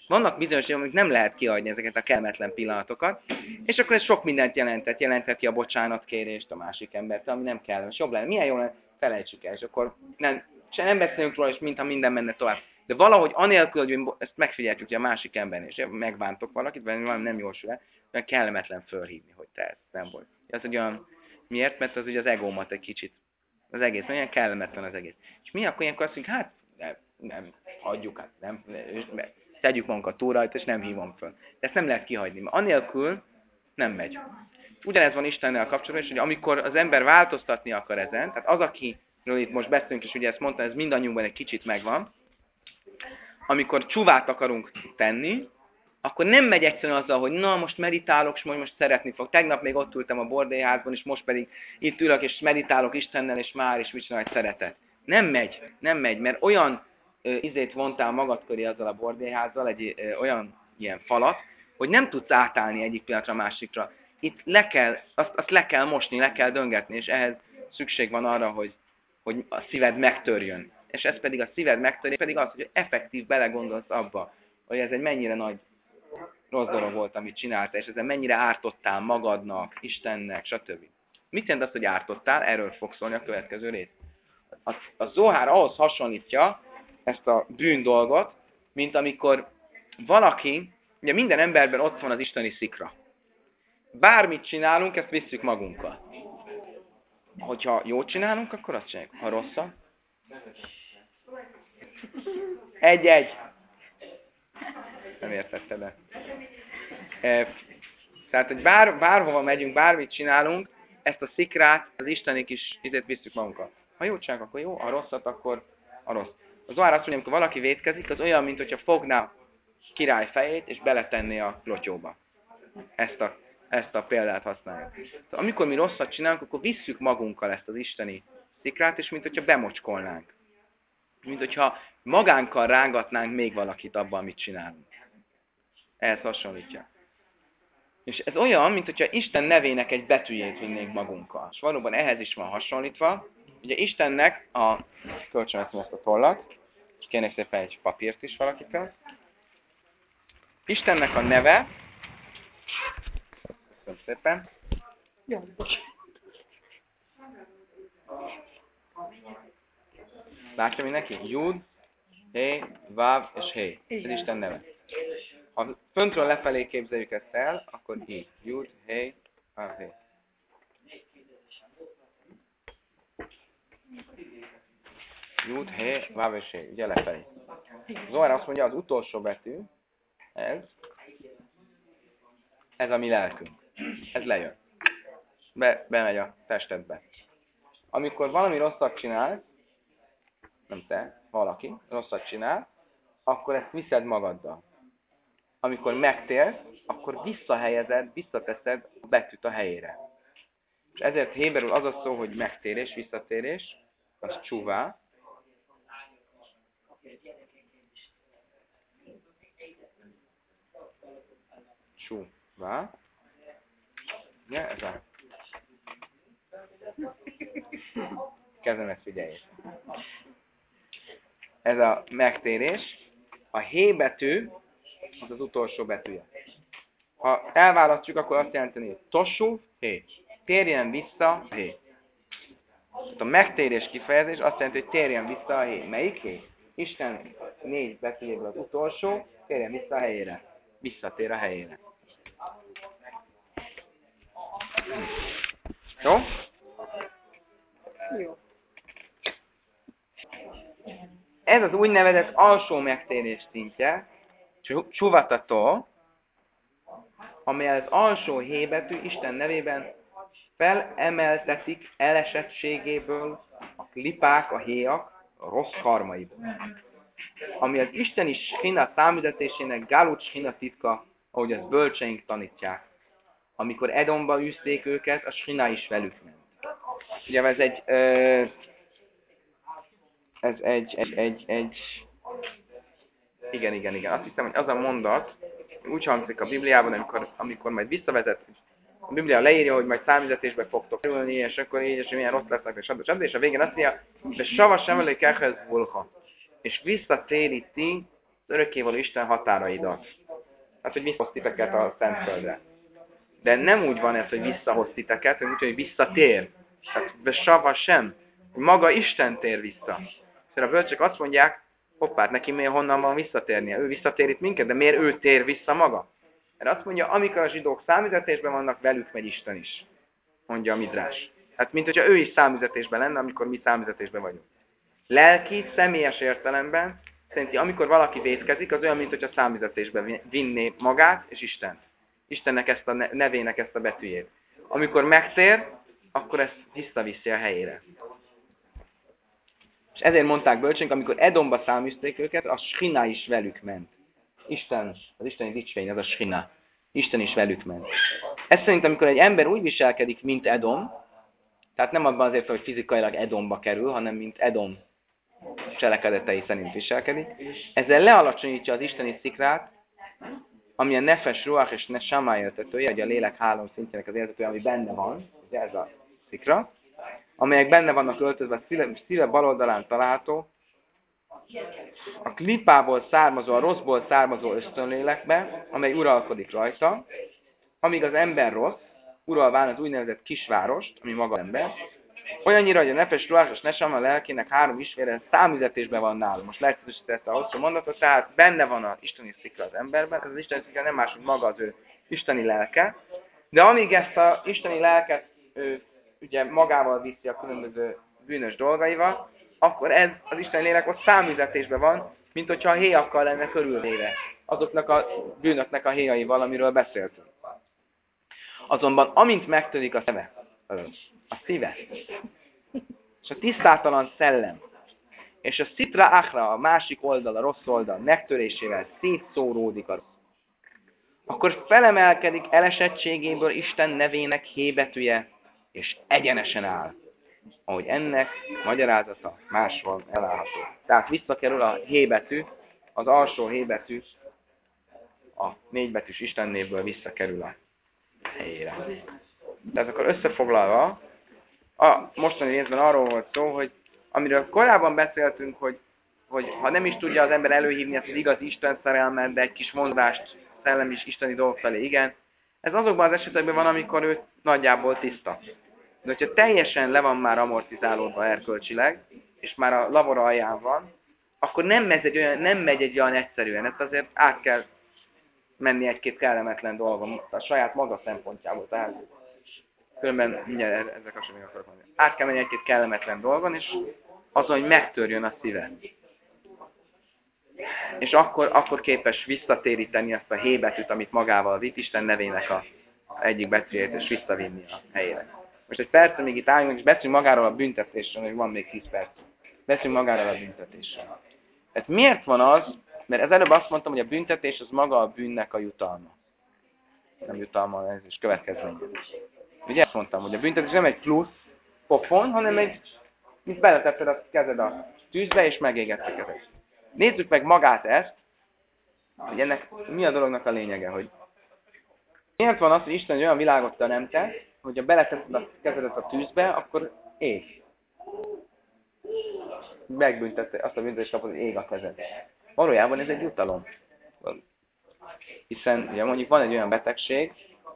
Vannak bizonyos, amik nem lehet kiadni ezeket a kellemetlen pillanatokat, és akkor ez sok mindent jelentheti a bocsánatkérést a másik embertől, ami nem kellemes. Jobb lenne, milyen jó lenne, felejtsük el, és akkor nem beszélünk róla, és mintha minden menne tovább. De valahogy anélkül, hogy ezt megfigyeltük, hogy a másik embernél, és megbántok valakit, vagy valami nem jól sül el, olyan kellemetlen fölhívni, hogy te ez nem volt. Az egy olyan, miért? Mert az ugye az egómat egy kicsit, az egész, olyan kellemetlen az egész. És mi akkor ilyenkor azt mondjuk, hát nem, hagyjuk, hát nem, tegyük magunkat túl rajta, és nem hívom föl. De ezt nem lehet kihagyni, mert anélkül nem megy. Ugyanez van Istennel kapcsolatban is, hogy amikor az ember változtatni akar ezen, tehát az, akiről itt most beszélünk, és ugye ezt mondtam, ez mindannyiunkban egy kicsit megvan, amikor csuvát akarunk tenni, akkor nem megy egyszerűen azzal, hogy na, most meditálok, és most szeretni fog. Tegnap még ott ültem a bordélyházban, és most pedig itt ülök, és meditálok Istennel, és már is mit csinál, szeretet. Nem megy, mert olyan izét vontál magad köré azzal a bordélyházzal, olyan ilyen falat, hogy nem tudsz átállni egyik pillanatra a másikra. Itt azt le kell mosni, le kell döngetni, és ehhez szükség van arra, hogy a szíved megtörjön. És ez pedig a szíved megtörjön, pedig az, hogy effektív belegondolsz abba, hogy ez egy mennyire nagy rossz dolog volt, amit csináltál, és ezen mennyire ártottál magadnak, Istennek, stb. Mit jelent az, hogy ártottál? Erről fog szólni a következő rész. A Zohár ahhoz hasonlítja ezt a bűn dolgot, mint amikor valaki, ugye minden emberben ott van az isteni szikra. Bármit csinálunk, ezt visszük magunkkal. Hogyha jót csinálunk, akkor azt csináljuk. Ha rosszat, 1-1. Nem értette be. Tehát, hogy bárhova megyünk, bármit csinálunk, ezt a szikrát, az istenik is izét visszük magunkkal. Ha jót csinálunk, akkor jó, ha rosszat, akkor a rossz. Az Zohár azt mondja, amikor valaki vétkezik, az olyan, mint hogyha fogná király fejét, és beletenné a klotyóba. Ezt a példát használjuk. Tehát, amikor mi rosszat csinálunk, akkor visszük magunkkal ezt az isteni szikrát, és mint hogyha bemocskolnánk. Mint hogyha magánkkal rángatnánk még valakit abban, amit csinálunk. Ehhez hasonlítja. És ez olyan, mint hogyha Isten nevének egy betűjét vinnénk magunkkal. És valóban ehhez is van hasonlítva. Ugye Istennek kölcsönveszem ezt a tollat, és kérnék szépen egy papírt is valakitől. Istennek a neve, köszönöm szépen. Látja mindenki? Jud, Hé, Váv és Hé. Ez Isten neve. Ha föntről lefelé képzeljük ezt el, akkor így. Jud, Hé, Váv, Hé. Jud, Hé, Váv és Hé. Ugye lefelé. Zohár azt mondja, az utolsó betű, ez a mi lelkünk. Ez lejön. Bemegy a testedbe. Amikor valami rosszat csinál, nem te, valaki rosszat csinál, akkor ezt viszed magaddal. Amikor megtérsz, akkor visszateszed a betűt a helyére. És ezért héberül az a szó, hogy megtérés, visszatérés, az csuvá. Csuvá. Ugye, ez a... Kezdem figyeljék. Ez a megtérés. A hé betű, az az utolsó betűje. Ha elválasztjuk, akkor azt jelenteni, hogy tosú, hé. Térjen vissza a hé. Tehát a megtérés kifejezés azt jelenti, hogy térjen vissza a hé. Melyik hé? Isten 4 betűjéből az utolsó, térjen vissza a helyére. Visszatér a helyére. Jó? Jó. Ez az úgynevezett alsó megtérés szintje, csuvatató, amely az alsó hébetű Isten nevében felemeltetik elesettségéből a klipák, a héjak, a rossz karmaiból. Ami az isteni shina számüzetésének galut shina titka, ahogy az bölcseink tanítják. Amikor Edomba űzték őket, a shina is velük ment. Ugye igen. Azt hiszem, hogy az a mondat úgy hangzik a Bibliában, amikor majd visszavezet, a Biblia leírja, hogy majd számüzetésbe fogtok kerülni, és akkor így, és milyen rossz lesznek, és stb. És a végén azt mondja, de savas emelé kechhez volha. És visszatéríti örökkévaló Isten határaidat. Hát, hogy visszahoz titeket a Szentföldre. De nem úgy van ez, hogy visszahoz titeket, hanem úgy, hogy visszatér. Tehát sava sem. Maga Isten tér vissza. Szóval a bölcsök azt mondják, hoppát, neki miért honnan van visszatérnie? Ő visszatér itt minket, de miért ő tér vissza maga? Mert azt mondja, amikor a zsidók számüzetésben vannak, velük megy Isten is. Mondja a Midrás. Hát, mint hogyha ő is számüzetésben lenne, amikor mi számüzetésben vagyunk. Lelki, személyes értelemben, szerinti, amikor valaki vétkezik, az olyan, mint hogyha számüzetésbe vinné magát és Istent. Istennek ezt a nevének ezt a betűjét. Amikor megtér, akkor ezt visszaviszi a helyére. És ezért mondták bölcsönk, amikor Edomba száműzték őket, a Shina is velük ment. Isten, az isteni dicsvény, az a Shina. Isten is velük ment. Ez szerint, amikor egy ember úgy viselkedik, mint Edom, tehát nem abban azért, hogy fizikailag Edomba kerül, hanem mint Edom cselekedetei szerint viselkedik, ezzel lealacsonyítja az isteni szikrát, ami a nefes, ruach és nesama értetője, ugye a lélek három szintjének az értetője, ami benne van, ugye ez a szikra, amelyek benne vannak öltözve, a szíve bal oldalán található, a klipából származó, a rosszból származó ösztönlélekbe, amely uralkodik rajta, amíg az ember rossz, uralván az úgynevezett kisvárost, ami maga az ember, olyannyira, hogy a nefes, ruach és nesama lelkének három ismére számüzetésben van nála. Most leegyszerűsítette a hosszú mondatot, tehát benne van az isteni szikra az emberben, ez az isteni szikra nem más, mint maga az ő isteni lelke, de amíg ezt az isteni lelket ugye magával viszi a különböző bűnös dolgaival, akkor ez az isteni lélek ott számüzetésben van, mint hogyha a héjakkal lenne körülvéve. Azoknak a bűnöknek a héjaival, amiről beszéltünk. Azonban amint megtörik a szíve, és a tisztátalan szellem, és a szitra achra, a másik oldal, a rossz oldal megtörésével szétszóródik a rossz, akkor felemelkedik elesettségéből Isten nevének hébetűje, és egyenesen áll. Ahogy ennek magyarázata máshol elállható. Tehát visszakerül a hébetű, az alsó hébetű, a négybetűs Isten névből visszakerül a helyére. Tehát akkor összefoglalva, a mostani részben arról volt szó, hogy amiről korábban beszéltünk, hogy ha nem is tudja az ember előhívni ezt az igazi Isten szerelmet, de egy kis mondást szellemi és isteni dolgok felé, igen. Ez azokban az esetekben van, amikor ő nagyjából tiszta. De hogyha teljesen le van már amortizálódva erkölcsileg, és már a lavora alján van, akkor nem megy egy olyan egyszerűen. Ezt azért át kell menni egy-két kellemetlen dolgon, a saját maga szempontjából. Tehát különben mindjárt ezzel kapcsolatban még akarok mondani. Át kell menni egy-két kellemetlen dolgon, és azon, hogy megtörjön a szíve. És akkor képes visszatéríteni azt a hébetűt, amit magával vitt, Isten nevének a egyik betűjét, és visszavinni a helyére. Most egy percre még itt álljunk, és beszéljünk magáról a büntetésről, hogy van még 10 perc. Beszéljünk magáról a büntetésről. Tehát miért van az, mert az előbb azt mondtam, hogy a büntetés az maga a bűnnek a jutalma. Nem jutalma, ez is következmény. Ugye azt mondtam, hogy a büntetés nem egy plusz pofon, hanem egy, mint beletetted a kezed a tűzbe, és megégett a kezed. Nézzük meg magát ezt, hogy ennek mi a dolognak a lényege, hogy miért van az, hogy Isten egy olyan világot teremtett, hogy ha beletetted a kezedet a tűzbe, akkor ég. Megbüntette azt a büntetést kapod, hogy ég a kezed. Valójában ez egy jutalom. Hiszen ugye mondjuk van egy olyan betegség,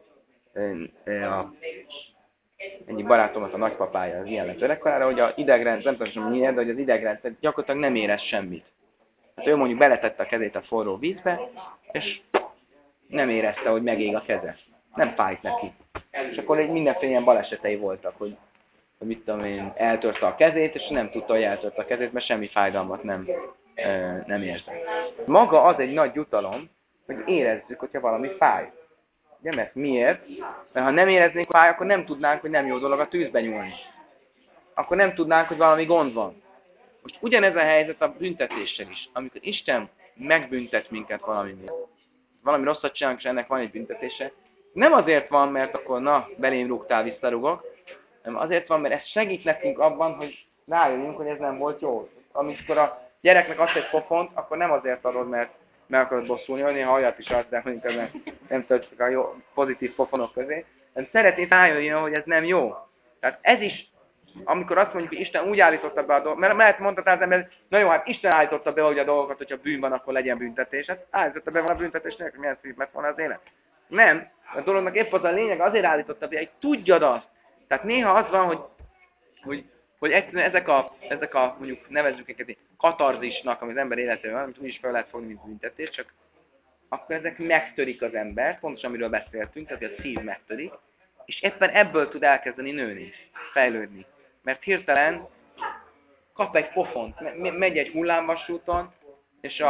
egyik barátomat a nagypapája az ilyen lett öregkorára, hogy az idegrendszer, nem tudom miért, de hogy az idegrendszer gyakorlatilag nem érez semmit. Hát ő mondjuk beletette a kezét a forró vízbe, és nem érezte, hogy megég a keze. Nem fájt neki. És akkor mindenféle ilyen balesetei voltak, hogy mit tudom én, eltörte a kezét, és nem tudta, hogy eltörte a kezét, mert semmi fájdalmat nem érzett. Maga az egy nagy jutalom, hogy érezzük, hogyha valami fáj. Ugye, mert miért? Mert ha nem éreznénk fáj, akkor nem tudnánk, hogy nem jó dolog a tűzbe nyúlni. Akkor nem tudnánk, hogy valami gond van. Most ugyanez a helyzet a büntetéssel is. Amikor Isten megbüntet minket valami rosszat csinálunk, és ennek van egy büntetése, nem azért van, mert akkor belém rúgtál, visszarugok, hanem azért van, mert ez segít nekünk abban, hogy rájöjjünk, hogy ez nem volt jó. Amikor a gyereknek adsz egy pofont, akkor nem azért adod, mert meg akarod bosszulni, néha olyat is adsz, de mondjuk nem töltjük a jó, pozitív pofonok közé, hanem szeretnéd rájöjjön, hogy ez nem jó. Tehát ez is amikor azt mondjuk, hogy Isten úgy állította be a dolgokat, mert mondhatná az ember, na jó, hát Isten állította be, hogy a dolgokat, hogyha bűn van, akkor legyen büntetés. Hát állította be van a büntetés nélkül, milyen szép lett volna az élet. Nem, a dolognak épp az a lényeg, azért állította be, hogy tudjad azt. Tehát néha az van, hogy egyszerűen ezek a mondjuk nevezzük őket katarzisnak, ami az ember életében van, amit úgy is fel lehet fogni, mint büntetés, csak akkor ezek megtörik az embert, pontosan amiről beszéltünk, tehát hogy a szív megtörik, és éppen ebből tud elkezdeni nőni, fejlődni. Mert hirtelen kap egy pofont, megy egy hullámvasúton, és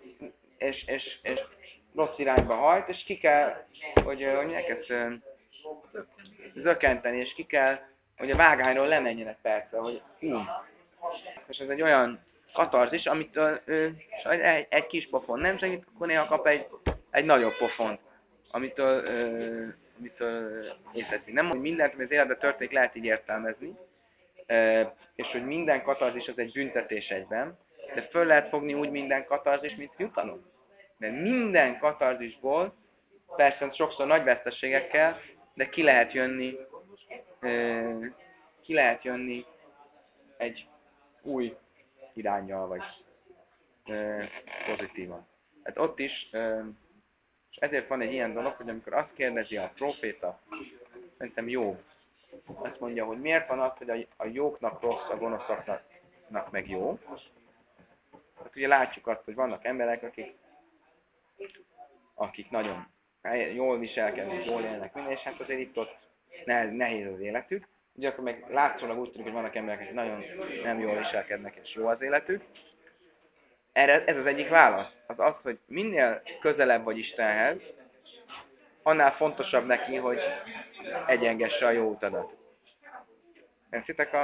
rossz irányba hajt, és ki kell, hogy ezt zökkenteni, és ki kell, hogy a vágányról lemenjenek percre, hogy és ez egy olyan katarzis, amitől egy kis pofon nem segít, akkor néha kap egy nagyobb pofont, amitől észrevezik. Nem mondom, hogy mindent, ami az életben történik, lehet így értelmezni, és hogy minden katarzis az egy büntetés egyben, de föl lehet fogni úgy minden katarzis, mint jutalom. Mert minden katarzisból, persze sokszor nagy veszteségekkel, de ki lehet jönni egy új iránnyal, vagy pozitívan. Hát ott is, és ezért van egy ilyen dolog, hogy amikor azt kérdezi a próféta, szerintem Jobb, azt mondja, hogy miért van az, hogy a jóknak rossz, a gonoszaknak meg jó. Hát ugye látjuk azt, hogy vannak emberek, akik nagyon jól viselkednek, jól élnek minden, és hát azért itt ott nehéz az életük. Ugye akkor meg látszólag úgy tűnik, hogy vannak emberek, akik nagyon nem jól viselkednek, és jó az életük. Erre ez az egyik válasz. Az, hogy minél közelebb vagy Istenhez, annál fontosabb neki, hogy egyengesse a jó utadat. Értitek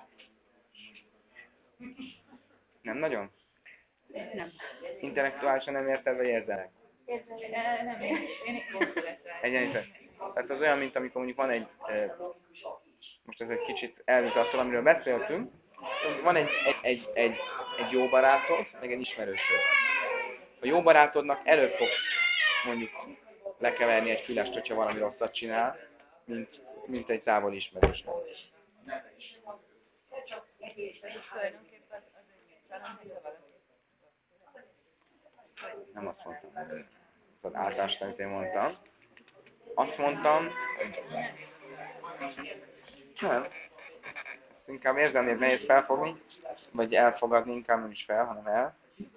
Nem nagyon? Nem. Intellektuálisan nem érted, vagy érzelek? Nem, én Egyenlítve. Tehát az olyan, mint amikor mondjuk van egy, most ez egy kicsit elvitt attól, amiről beszéltünk, van egy jó barátod, meg egy ismerősöd. A jó barátodnak előbb fog mondjuk lekeverni egy fülest, hogyha valami rosszat csinál, mint egy távoli ismerősnek. Nem azt mondtam. Az általános, amit én mondtam. Azt mondtam, hogy nem. Inkább érzelmileg nehéz felfogni, vagy elfogadni, inkább nem is fel, hanem el.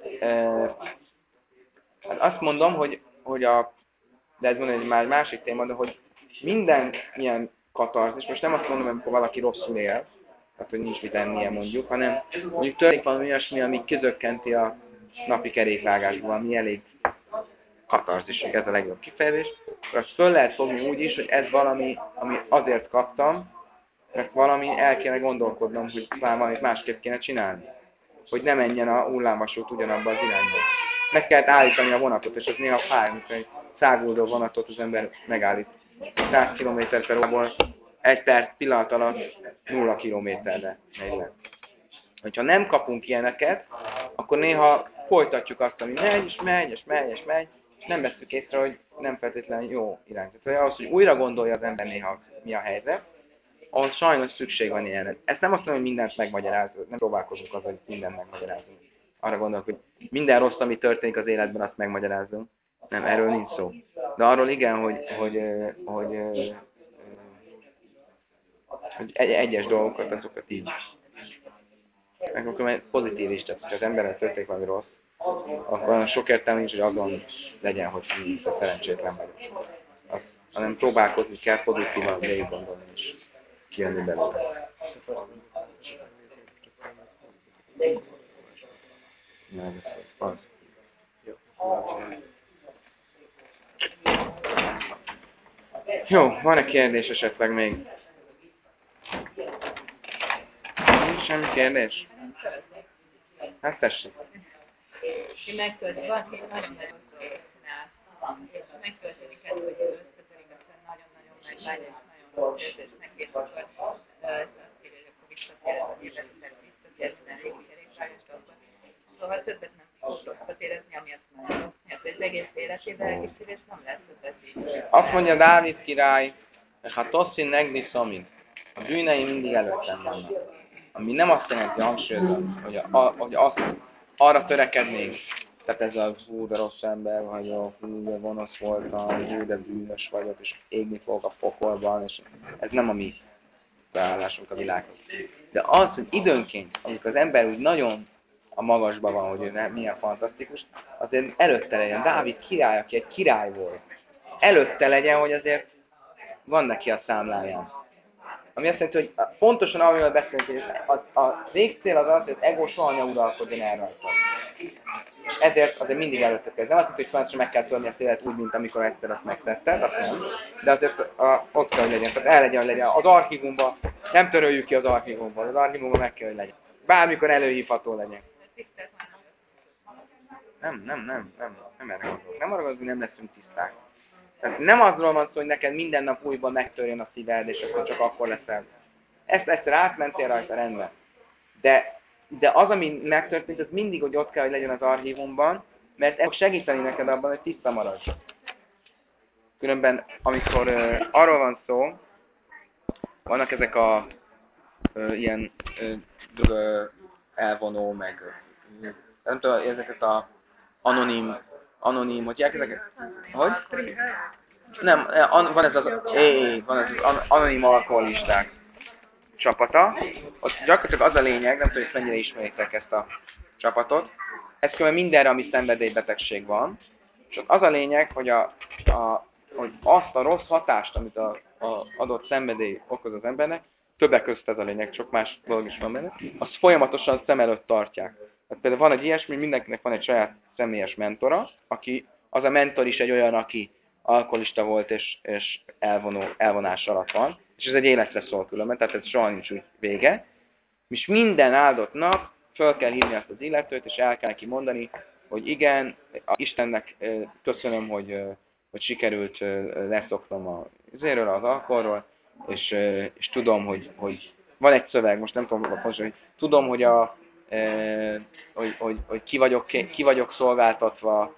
Hát azt mondom, de ez mondom, hogy már egy másik téma, de hogy minden ilyen katarzis, most nem azt mondom, amikor valaki rosszul él, tehát hogy nincs mit ennie mondjuk, hanem mondjuk történik valami olyasmi, ami közökkenti a napi kerékvágásból, ami elég katarzis, ez a legjobb kifejezés. Azt föl lehet fogni úgy is, hogy ez valami, ami azért kaptam, mert valami el kéne gondolkodnom, hogy valamit másképp kéne csinálni. Hogy ne menjen a hullámvasút ugyanabba az irányba. Meg kellett állítani a vonatot, és az néha fáj, amikor egy száguldó vonatot az ember megállít. 100 km/h-ból egy perc pillanat alatt 0 km-re megy le. Hogyha nem kapunk ilyeneket, akkor néha folytatjuk azt, ami megy, és nem veszük észre, hogy nem feltétlenül jó irány. Tehát ahhoz, hogy újra gondolja az ember néha, mi a helyzet, ahhoz sajnos szükség van ilyenre. Ezt nem azt mondom, hogy mindent megmagyarázunk, nem próbálkozunk az, hogy mindent megmagyarázunk. Arra gondolok, hogy minden rossz, ami történik az életben, azt megmagyarázunk. Nem, erről nincs szó. De arról igen, hogy egyes dolgokat, azokat így. Meg akkor pozitív is, tehát ha az embernek történik valami rossz, akkor sok értelme nincs, hogy azon legyen, hogy szerencsétlen vagyok. Hanem próbálkozni kell pozitívan végig gondolni is. Kijönni belőle. Jó, van-e kérdés esetleg még? Nincs semmi kérdés? Hát tessék. Ki megtölti, valaki nagyon-nagyon dolgot csinál, és megtöltődik ez, hogy ő összetörik, aztán nagyon-nagyon megbánja, és nagyon érzés neki, és akkor azt kéri, hogy akkor visszatér, hogy visszatér minden régi kerékpályást, akkor többet nem fog rosszat érezni, amiatt nagyon rossz, mert az egész életében egészséges nem lehet többet így. Azt mondja Dávid király, ha tosszin negni szomint. a bűnei mindig előttem vannak. Ami nem azt jelenti, hangsúlyozom, hogy arra törekednénk, tehát ez a hú, de rossz ember vagyok, hú, de gonosz voltam, hú, de bűnös vagyok, és égni fogok a pokolban, és ez nem a mi beállásunk a világhoz. De az, hogy időnként, amikor az ember úgy nagyon a magasban van, hogy ő milyen fantasztikus, azért előtte legyen. Dávid király, aki egy király volt. Előtte legyen, hogy azért van neki a számláján. Ami azt jelenti, hogy pontosan amivel beszélünk, hogy a végcél az az, hogy az ego soha ne uralkodjon el rajta. És ezért azért mindig előtte kell. Ez nem azt jelenti, hogy folyamatosan meg kell törni a szélet úgy, mint amikor egyszer azt megtetted, azt nem. De azért ott kell, hogy legyen. Tehát el legyen, hogy legyen. Az archívumban nem töröljük ki az archívumban. Az archívumban meg kell, hogy legyen. Bármikor előhívható legyen. Nem erre gondolok. Nem arra gondolok, hogy nem leszünk tiszták. Tehát nem azról van szó, hogy neked minden nap újban megtörjön a szíved, és akkor csak akkor leszel. Ezt egyszer átmentél rajta, rendben. De az, ami megtörtént, az mindig, hogy ott kell, hogy legyen az archívumban, mert ez fog segíteni neked abban, hogy tiszta maradj. Különben, amikor arról van szó, vannak ezek a ilyen elvonó, meg nem tudom, ezeket a anonim, hogy ezeket? Hogy? Nem, van ez az anonim alkoholisták csapata. Ott gyakorlatilag az a lényeg, nem tudom, hogy mennyire ismeritek ezt a csapatot. Ez különben mindenre, ami szenvedélybetegség van. És ott az a lényeg, hogy, hogy azt a rossz hatást, amit az adott szenvedély okoz az embernek, többek között ez a lényeg, sok más dolog is van benne, azt folyamatosan szem előtt tartják. Tehát például van egy ilyesmi, mindenkinek van egy saját személyes mentora, aki, az a mentor is egy olyan, aki alkoholista volt és elvonás alatt van, és ez egy életre szól különben, tehát ez soha nincs úgy vége. És minden áldott nap föl kell hívni azt az illetőt, és el kell neki mondani, hogy igen, Istennek köszönöm, hogy sikerült leszoknom az alkoholról, és tudom, hogy van egy szöveg, most nem tudom pontosan, hogy tudom, hogy hogy ki vagyok szolgáltatva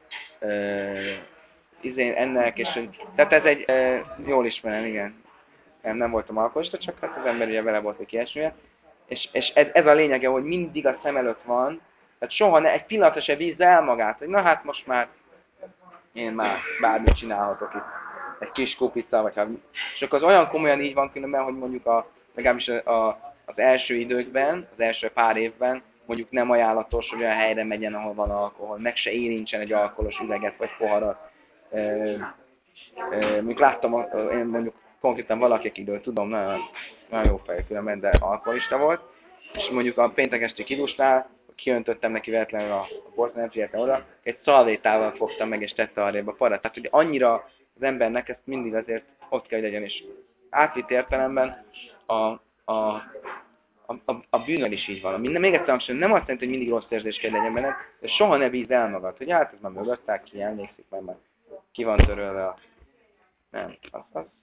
ennek, és tehát ez egy jól ismerem, igen. Nem voltam alkoholista, csak hát az ember ugye vele volt egy ilyesmije. És ez a lényege, hogy mindig a szem előtt van, tehát soha egy pillanatra se vízze el magát, hogy na hát most már én már bármit csinálhatok itt. Egy kis kupica, vagy ha... És akkor az olyan komolyan így van különben, hogy mondjuk legalábbis az első időkben, az első pár évben mondjuk nem ajánlatos, hogy olyan helyre megyen, ahol van alkohol, meg se érintsen egy alkoholos üveget vagy poharat. Mondjuk láttam, én mondjuk konkrétan valakikről tudom, nagyon jó fejű különben, de alkoholista volt, és mondjuk a péntek esti kidusnál kiöntöttem neki véletlenül a bort, nem figyeltem oda, egy szalvétával fogtam meg, és tette arrébb a parat. Tehát, hogy annyira az embernek ezt mindig azért ott kell, hogy legyen, és átvitt értelemben a bűnöl is így van. Még egyszer hangsúlyom, nem azt jelenti, hogy mindig rossz érzés kell legyen benned, de soha ne bízd el magad, hogy hát ez már mögöttek, ki emlékszik, mert már ki van törölve a... Nem, az